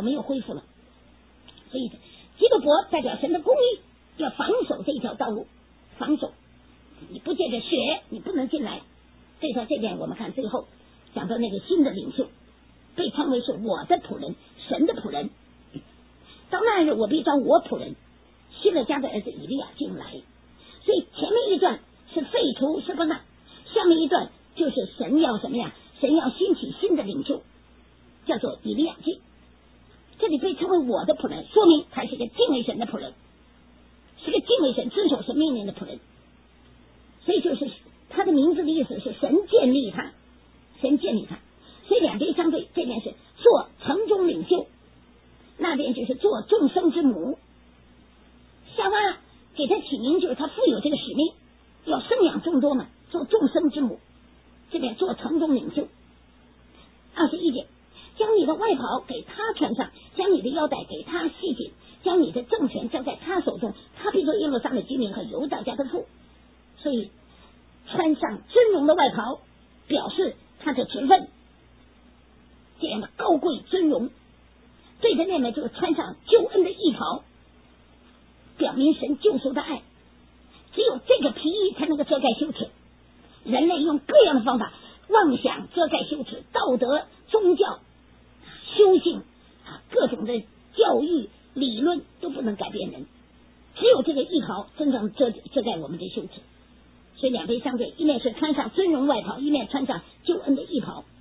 [SPEAKER 1] 没有恢复了。所以基督伯代表神的公义，要防守这一条道路，防守，你不借着血你不能进来。所以说这点我们看最后讲到那个新的领袖被称为是我的仆人，神的仆人。到那日我必召我仆人希勒家的儿子以利亚进来。所以前面一段是废除示巴那，下面一段就是神要什么呀？神要兴起新的领袖，叫做以利亚敬。这里被称为我的仆人，说明他是个敬畏神的仆人，是个敬畏神遵守神命令的仆人。所以就是他的名字的意思是神建立他，神建立他。所以两边相对，这边是做城中领袖，那边就是做众生之母。夏娃给他起名，就是他负有这个使命，要生养众多嘛，做众生之母。这边做城中领袖。21节，将你的外袍给他穿上，将你的腰带给他系紧，将你的政权交在他手中，他必做耶路撒冷居民和犹大家的父。所以穿上尊荣的外袍，表示他的职分，这样的高贵尊荣。对着那边就是穿上救恩的衣袍，表明神救赎的爱。只有这个皮衣才能够遮盖羞耻。人类用各样的方法妄想遮盖羞耻，道德、宗教、修行各种的教育理论都不能改变人，只有这个衣袍真正遮盖我们的羞耻。所以两边相对，一面是穿上尊荣外袍，一面穿上救恩的衣袍。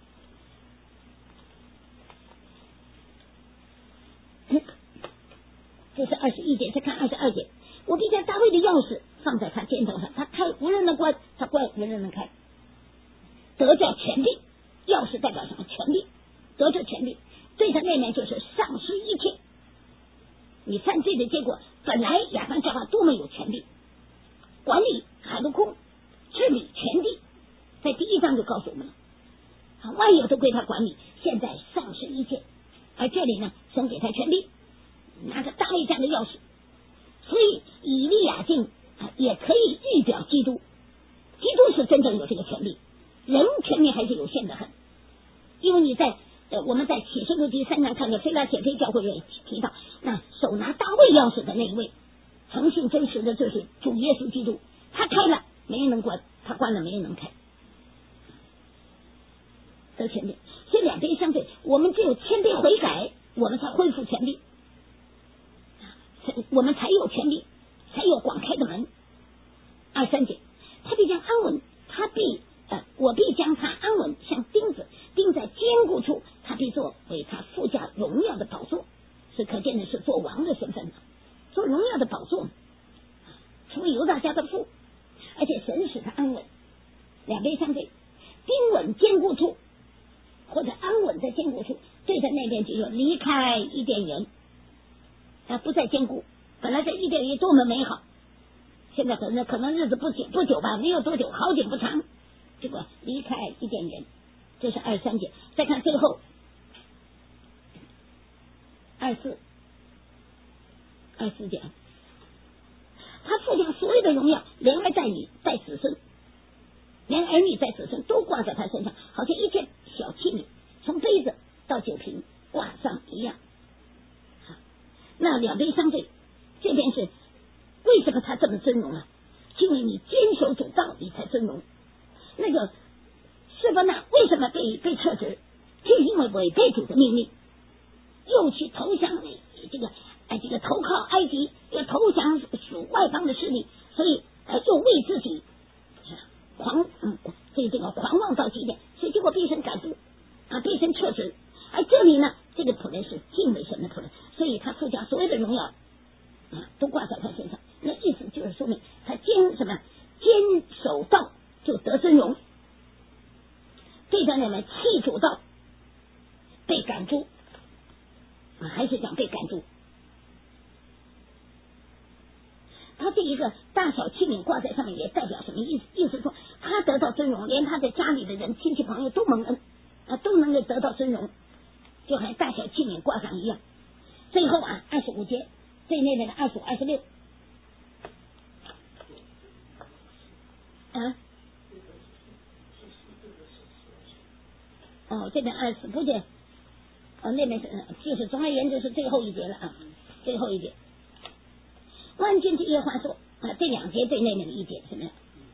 [SPEAKER 1] 这是21节，再看22节，我必将大卫的钥匙放在他肩头上，他开无人能关，他关无人能开。得着权力，钥匙代表什么？权力，得着权力，对他那面就是丧失一切。你犯罪的结果，本来亚当夏娃多么有权力，管理海陆空，治理全地，在第1章就告诉我们了，万有都归他管理，现在丧失一切。而这里呢，神给他权力，拿着大卫家的钥匙。所以以利亚敬也可以预表基督，基督是真正有这个权利，人权利还是有限的很。因为你在我们在启示录第3章看见菲拉铁非教会也提到，那手拿大卫钥匙的那一位诚信真实的就是主耶稣基督，他开了没人能关，他关了没人能开，得权利。所以两边相对，我们只有谦卑悔改，我们才恢复权利，我们才有权利，才有广开的门。23节，他必将安稳，我必将他安稳，像钉子钉在坚固处，他必做为他附加荣耀的宝座。是可见的是做王的身份，做荣耀的宝座，成为犹大家的父，而且神使他安稳。两边相对，钉稳坚固处或者安稳在坚固处，对着那边就说离开伊甸园，不再坚固。本来在伊甸园多么美好，现在可能日子不久吧，没有多久，好景不长，结果离开伊甸园。这是23节。再看最后24节，他父将所有的荣耀，连儿带女带子孙，连儿女带子孙都挂在他身上，好像一件小器皿，从杯子到酒瓶挂上一样。那两边相对，这边是为什么他这么尊荣啊？因为你坚守主道，你才尊荣。那个示巴那为什么被撤职？就是因为违背主的命令，又去投降这个投靠埃及，要投降属外邦的势力，所以又为自己这个狂妄到极点，所以结果被神赶出被神撤职。而这里呢，这个仆人是敬畏神的仆人，所以他附加所有的荣耀都挂在他身上。那意思就是说明他坚守道就得尊荣。这段人们弃主道被赶出，还是讲被赶出。他这一个大小器皿挂在上面也代表什么意思？意思说他得到尊荣，连他的家里的人亲戚朋友都蒙恩都能够得到尊荣，就好像大小器皿挂上一样。最后25节最内面的25、26这边24不见那边是就是总而言之是最后一节了啊，最后一节。万军之耶和华说啊，这2节对那边的一节什么呀？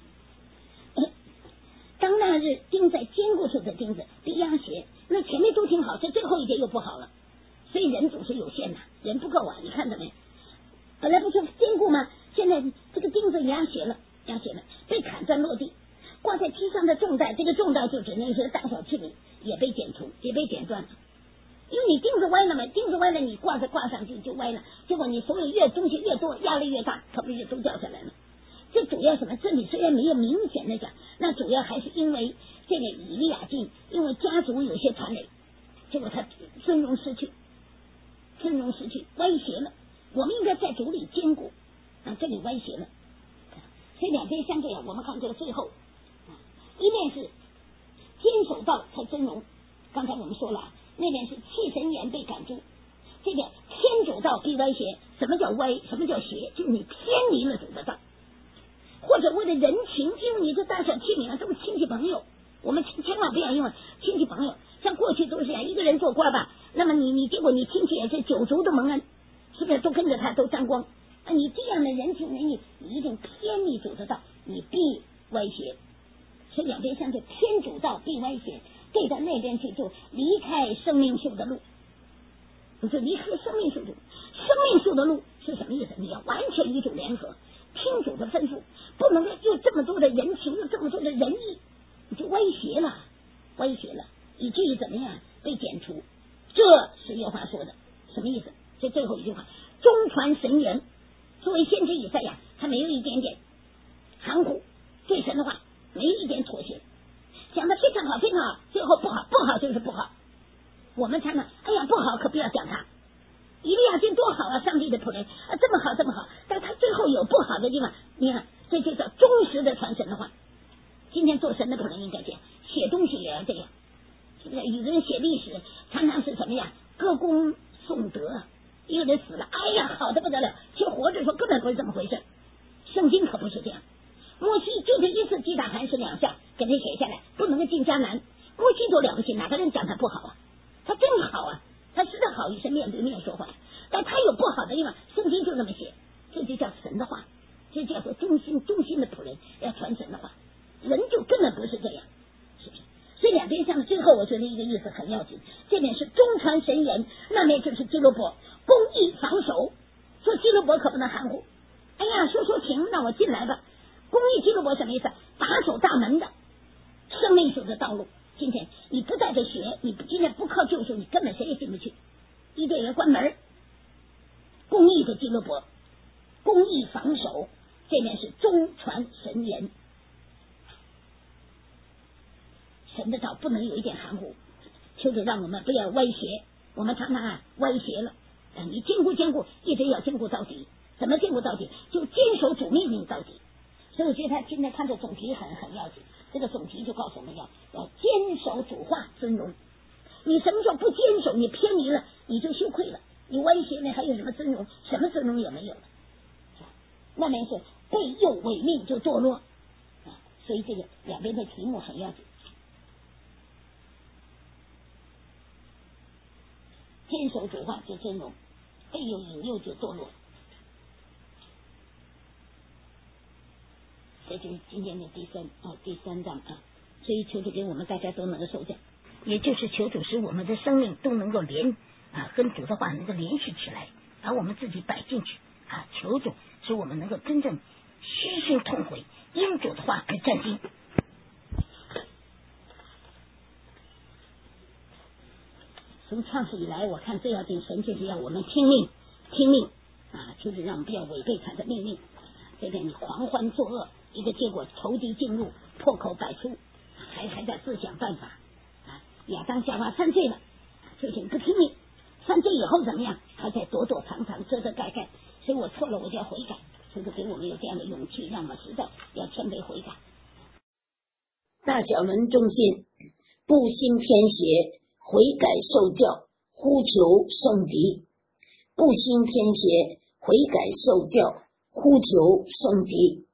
[SPEAKER 1] 当那日钉在坚固处的钉子被压斜，那前面都挺好，这最后一节又不好了。所以人总是有限的，人不够啊！你看到没？本来不是坚固吗？现在这个钉子压斜了，被砍断落地，挂在梯上的重担，这个重担就指那些大小器皿也被剪除，也被剪断了。因为你钉子歪了嘛，钉子歪了，你挂上去就歪了，结果你所有东西越多，压力越大，可不是都掉下来了。这主要什么？这里虽然没有明显的讲，那主要还是因为这个以利亚敬，因为家族有些传累，结果他尊荣失去，歪斜了。我们应该在主里坚固啊，这里歪斜了。这2边相对啊，我们看这个最后，一面是坚守道才尊荣，刚才我们说了，那边是弃神言被赶出，这个天主道必歪斜。什么叫歪？什么叫斜？就是你偏离了主的道，或者为了人情，因为你这大小器皿啊，都是亲戚朋友，我们千万不要因为亲戚朋友，像过去都是这样，一个人做官吧，那么你结果你亲戚也是9族的蒙恩，是不是都跟着他都沾光？你这样的人情人意，你一定偏离主的道，你必歪斜。所以2边相对，天主道必歪斜，对到那边去就离开生命树的路，你就离开生命树的路。生命树的路是什么意思？你要完全与主联合，听主的吩咐，不能有这么多的人情，有这么多的仁义，你就歪斜了，以至于怎么样被剪除。这是耶和华说的，什么意思？这最后一句话，中传神言。作为先知以赛亚，他没有一点点含糊，对神的话没有一点妥协，讲的非常好，最后不好就是不好。我们常常哎呀不好，可不要讲他。以利亚敬多好啊，上帝的仆人啊，这么好，但他最后有不好的地方，你看这就叫忠实的传神的话。今天做神的仆人应该这样，写东西也要这样，是不是？有的人写历史常常是什么呀？歌功颂德，一个人死了，哎呀好的不得了，其实活着说根本不是这么回事。圣经可不是这样，摩西就这一次击打磐石2下给他写下来，不能够进迦南。摩西多了不起，哪个人讲他不好啊？他真好啊，他实在好意思面对面说话，但他有不好的地方，圣经就这么写，这就叫神的话，这叫做忠心的仆人要传神的话，人就根本不是这样，是不是？所以2边像最后我觉得一个意思很要紧，这边是中传神言，那边就是基路伯公义防守，说基路伯可不能含糊，哎呀说情，让我进来吧。公义基路伯什么意思？把守大门的生命树的道路。今天你不带着血，你今天不靠救赎，你根本谁也进不去。伊甸园关门，公义的基路伯，公义防守，这边是中传神言。神的道不能有一点含糊，求主让我们不要歪斜。我们常常歪斜了，你坚固，一直要坚固到底。怎么坚固到底？就坚守主命令到底。所以我觉得他今天看这总题很要紧，这个总题就告诉我们要坚守主话尊荣。你什么时候不坚守，你偏离了，你就羞愧了，你歪斜了，还有什么尊荣？什么尊荣也没有了。那边是被诱违命就堕落，所以这个2边的题目很要紧。坚守主话就尊荣，被诱引诱就堕落。这就是今天的第三章啊，所以求主给我们大家都能够受教，也就是求主使我们的生命都能够跟主的话能够联系起来，把我们自己摆进去啊，求主使我们能够真正虚心痛悔，因主的话而战兢。从创始以来，我看最要紧神就是要我们听命啊，就是让我们不要违背他的命令。这边你狂欢作恶，一个结果仇敌进入，破口百出，还在自想办法啊。亚当夏娃犯罪了，就是不听命，犯罪以后怎么样？还在躲藏遮盖，所以我错了，我就要悔改。所以给我们有这样的勇气，让我们实在要谦卑悔改。
[SPEAKER 2] 大小人忠信，不兴偏邪，悔改受教，呼求圣敌。不兴偏邪，悔改受教，呼求圣敌。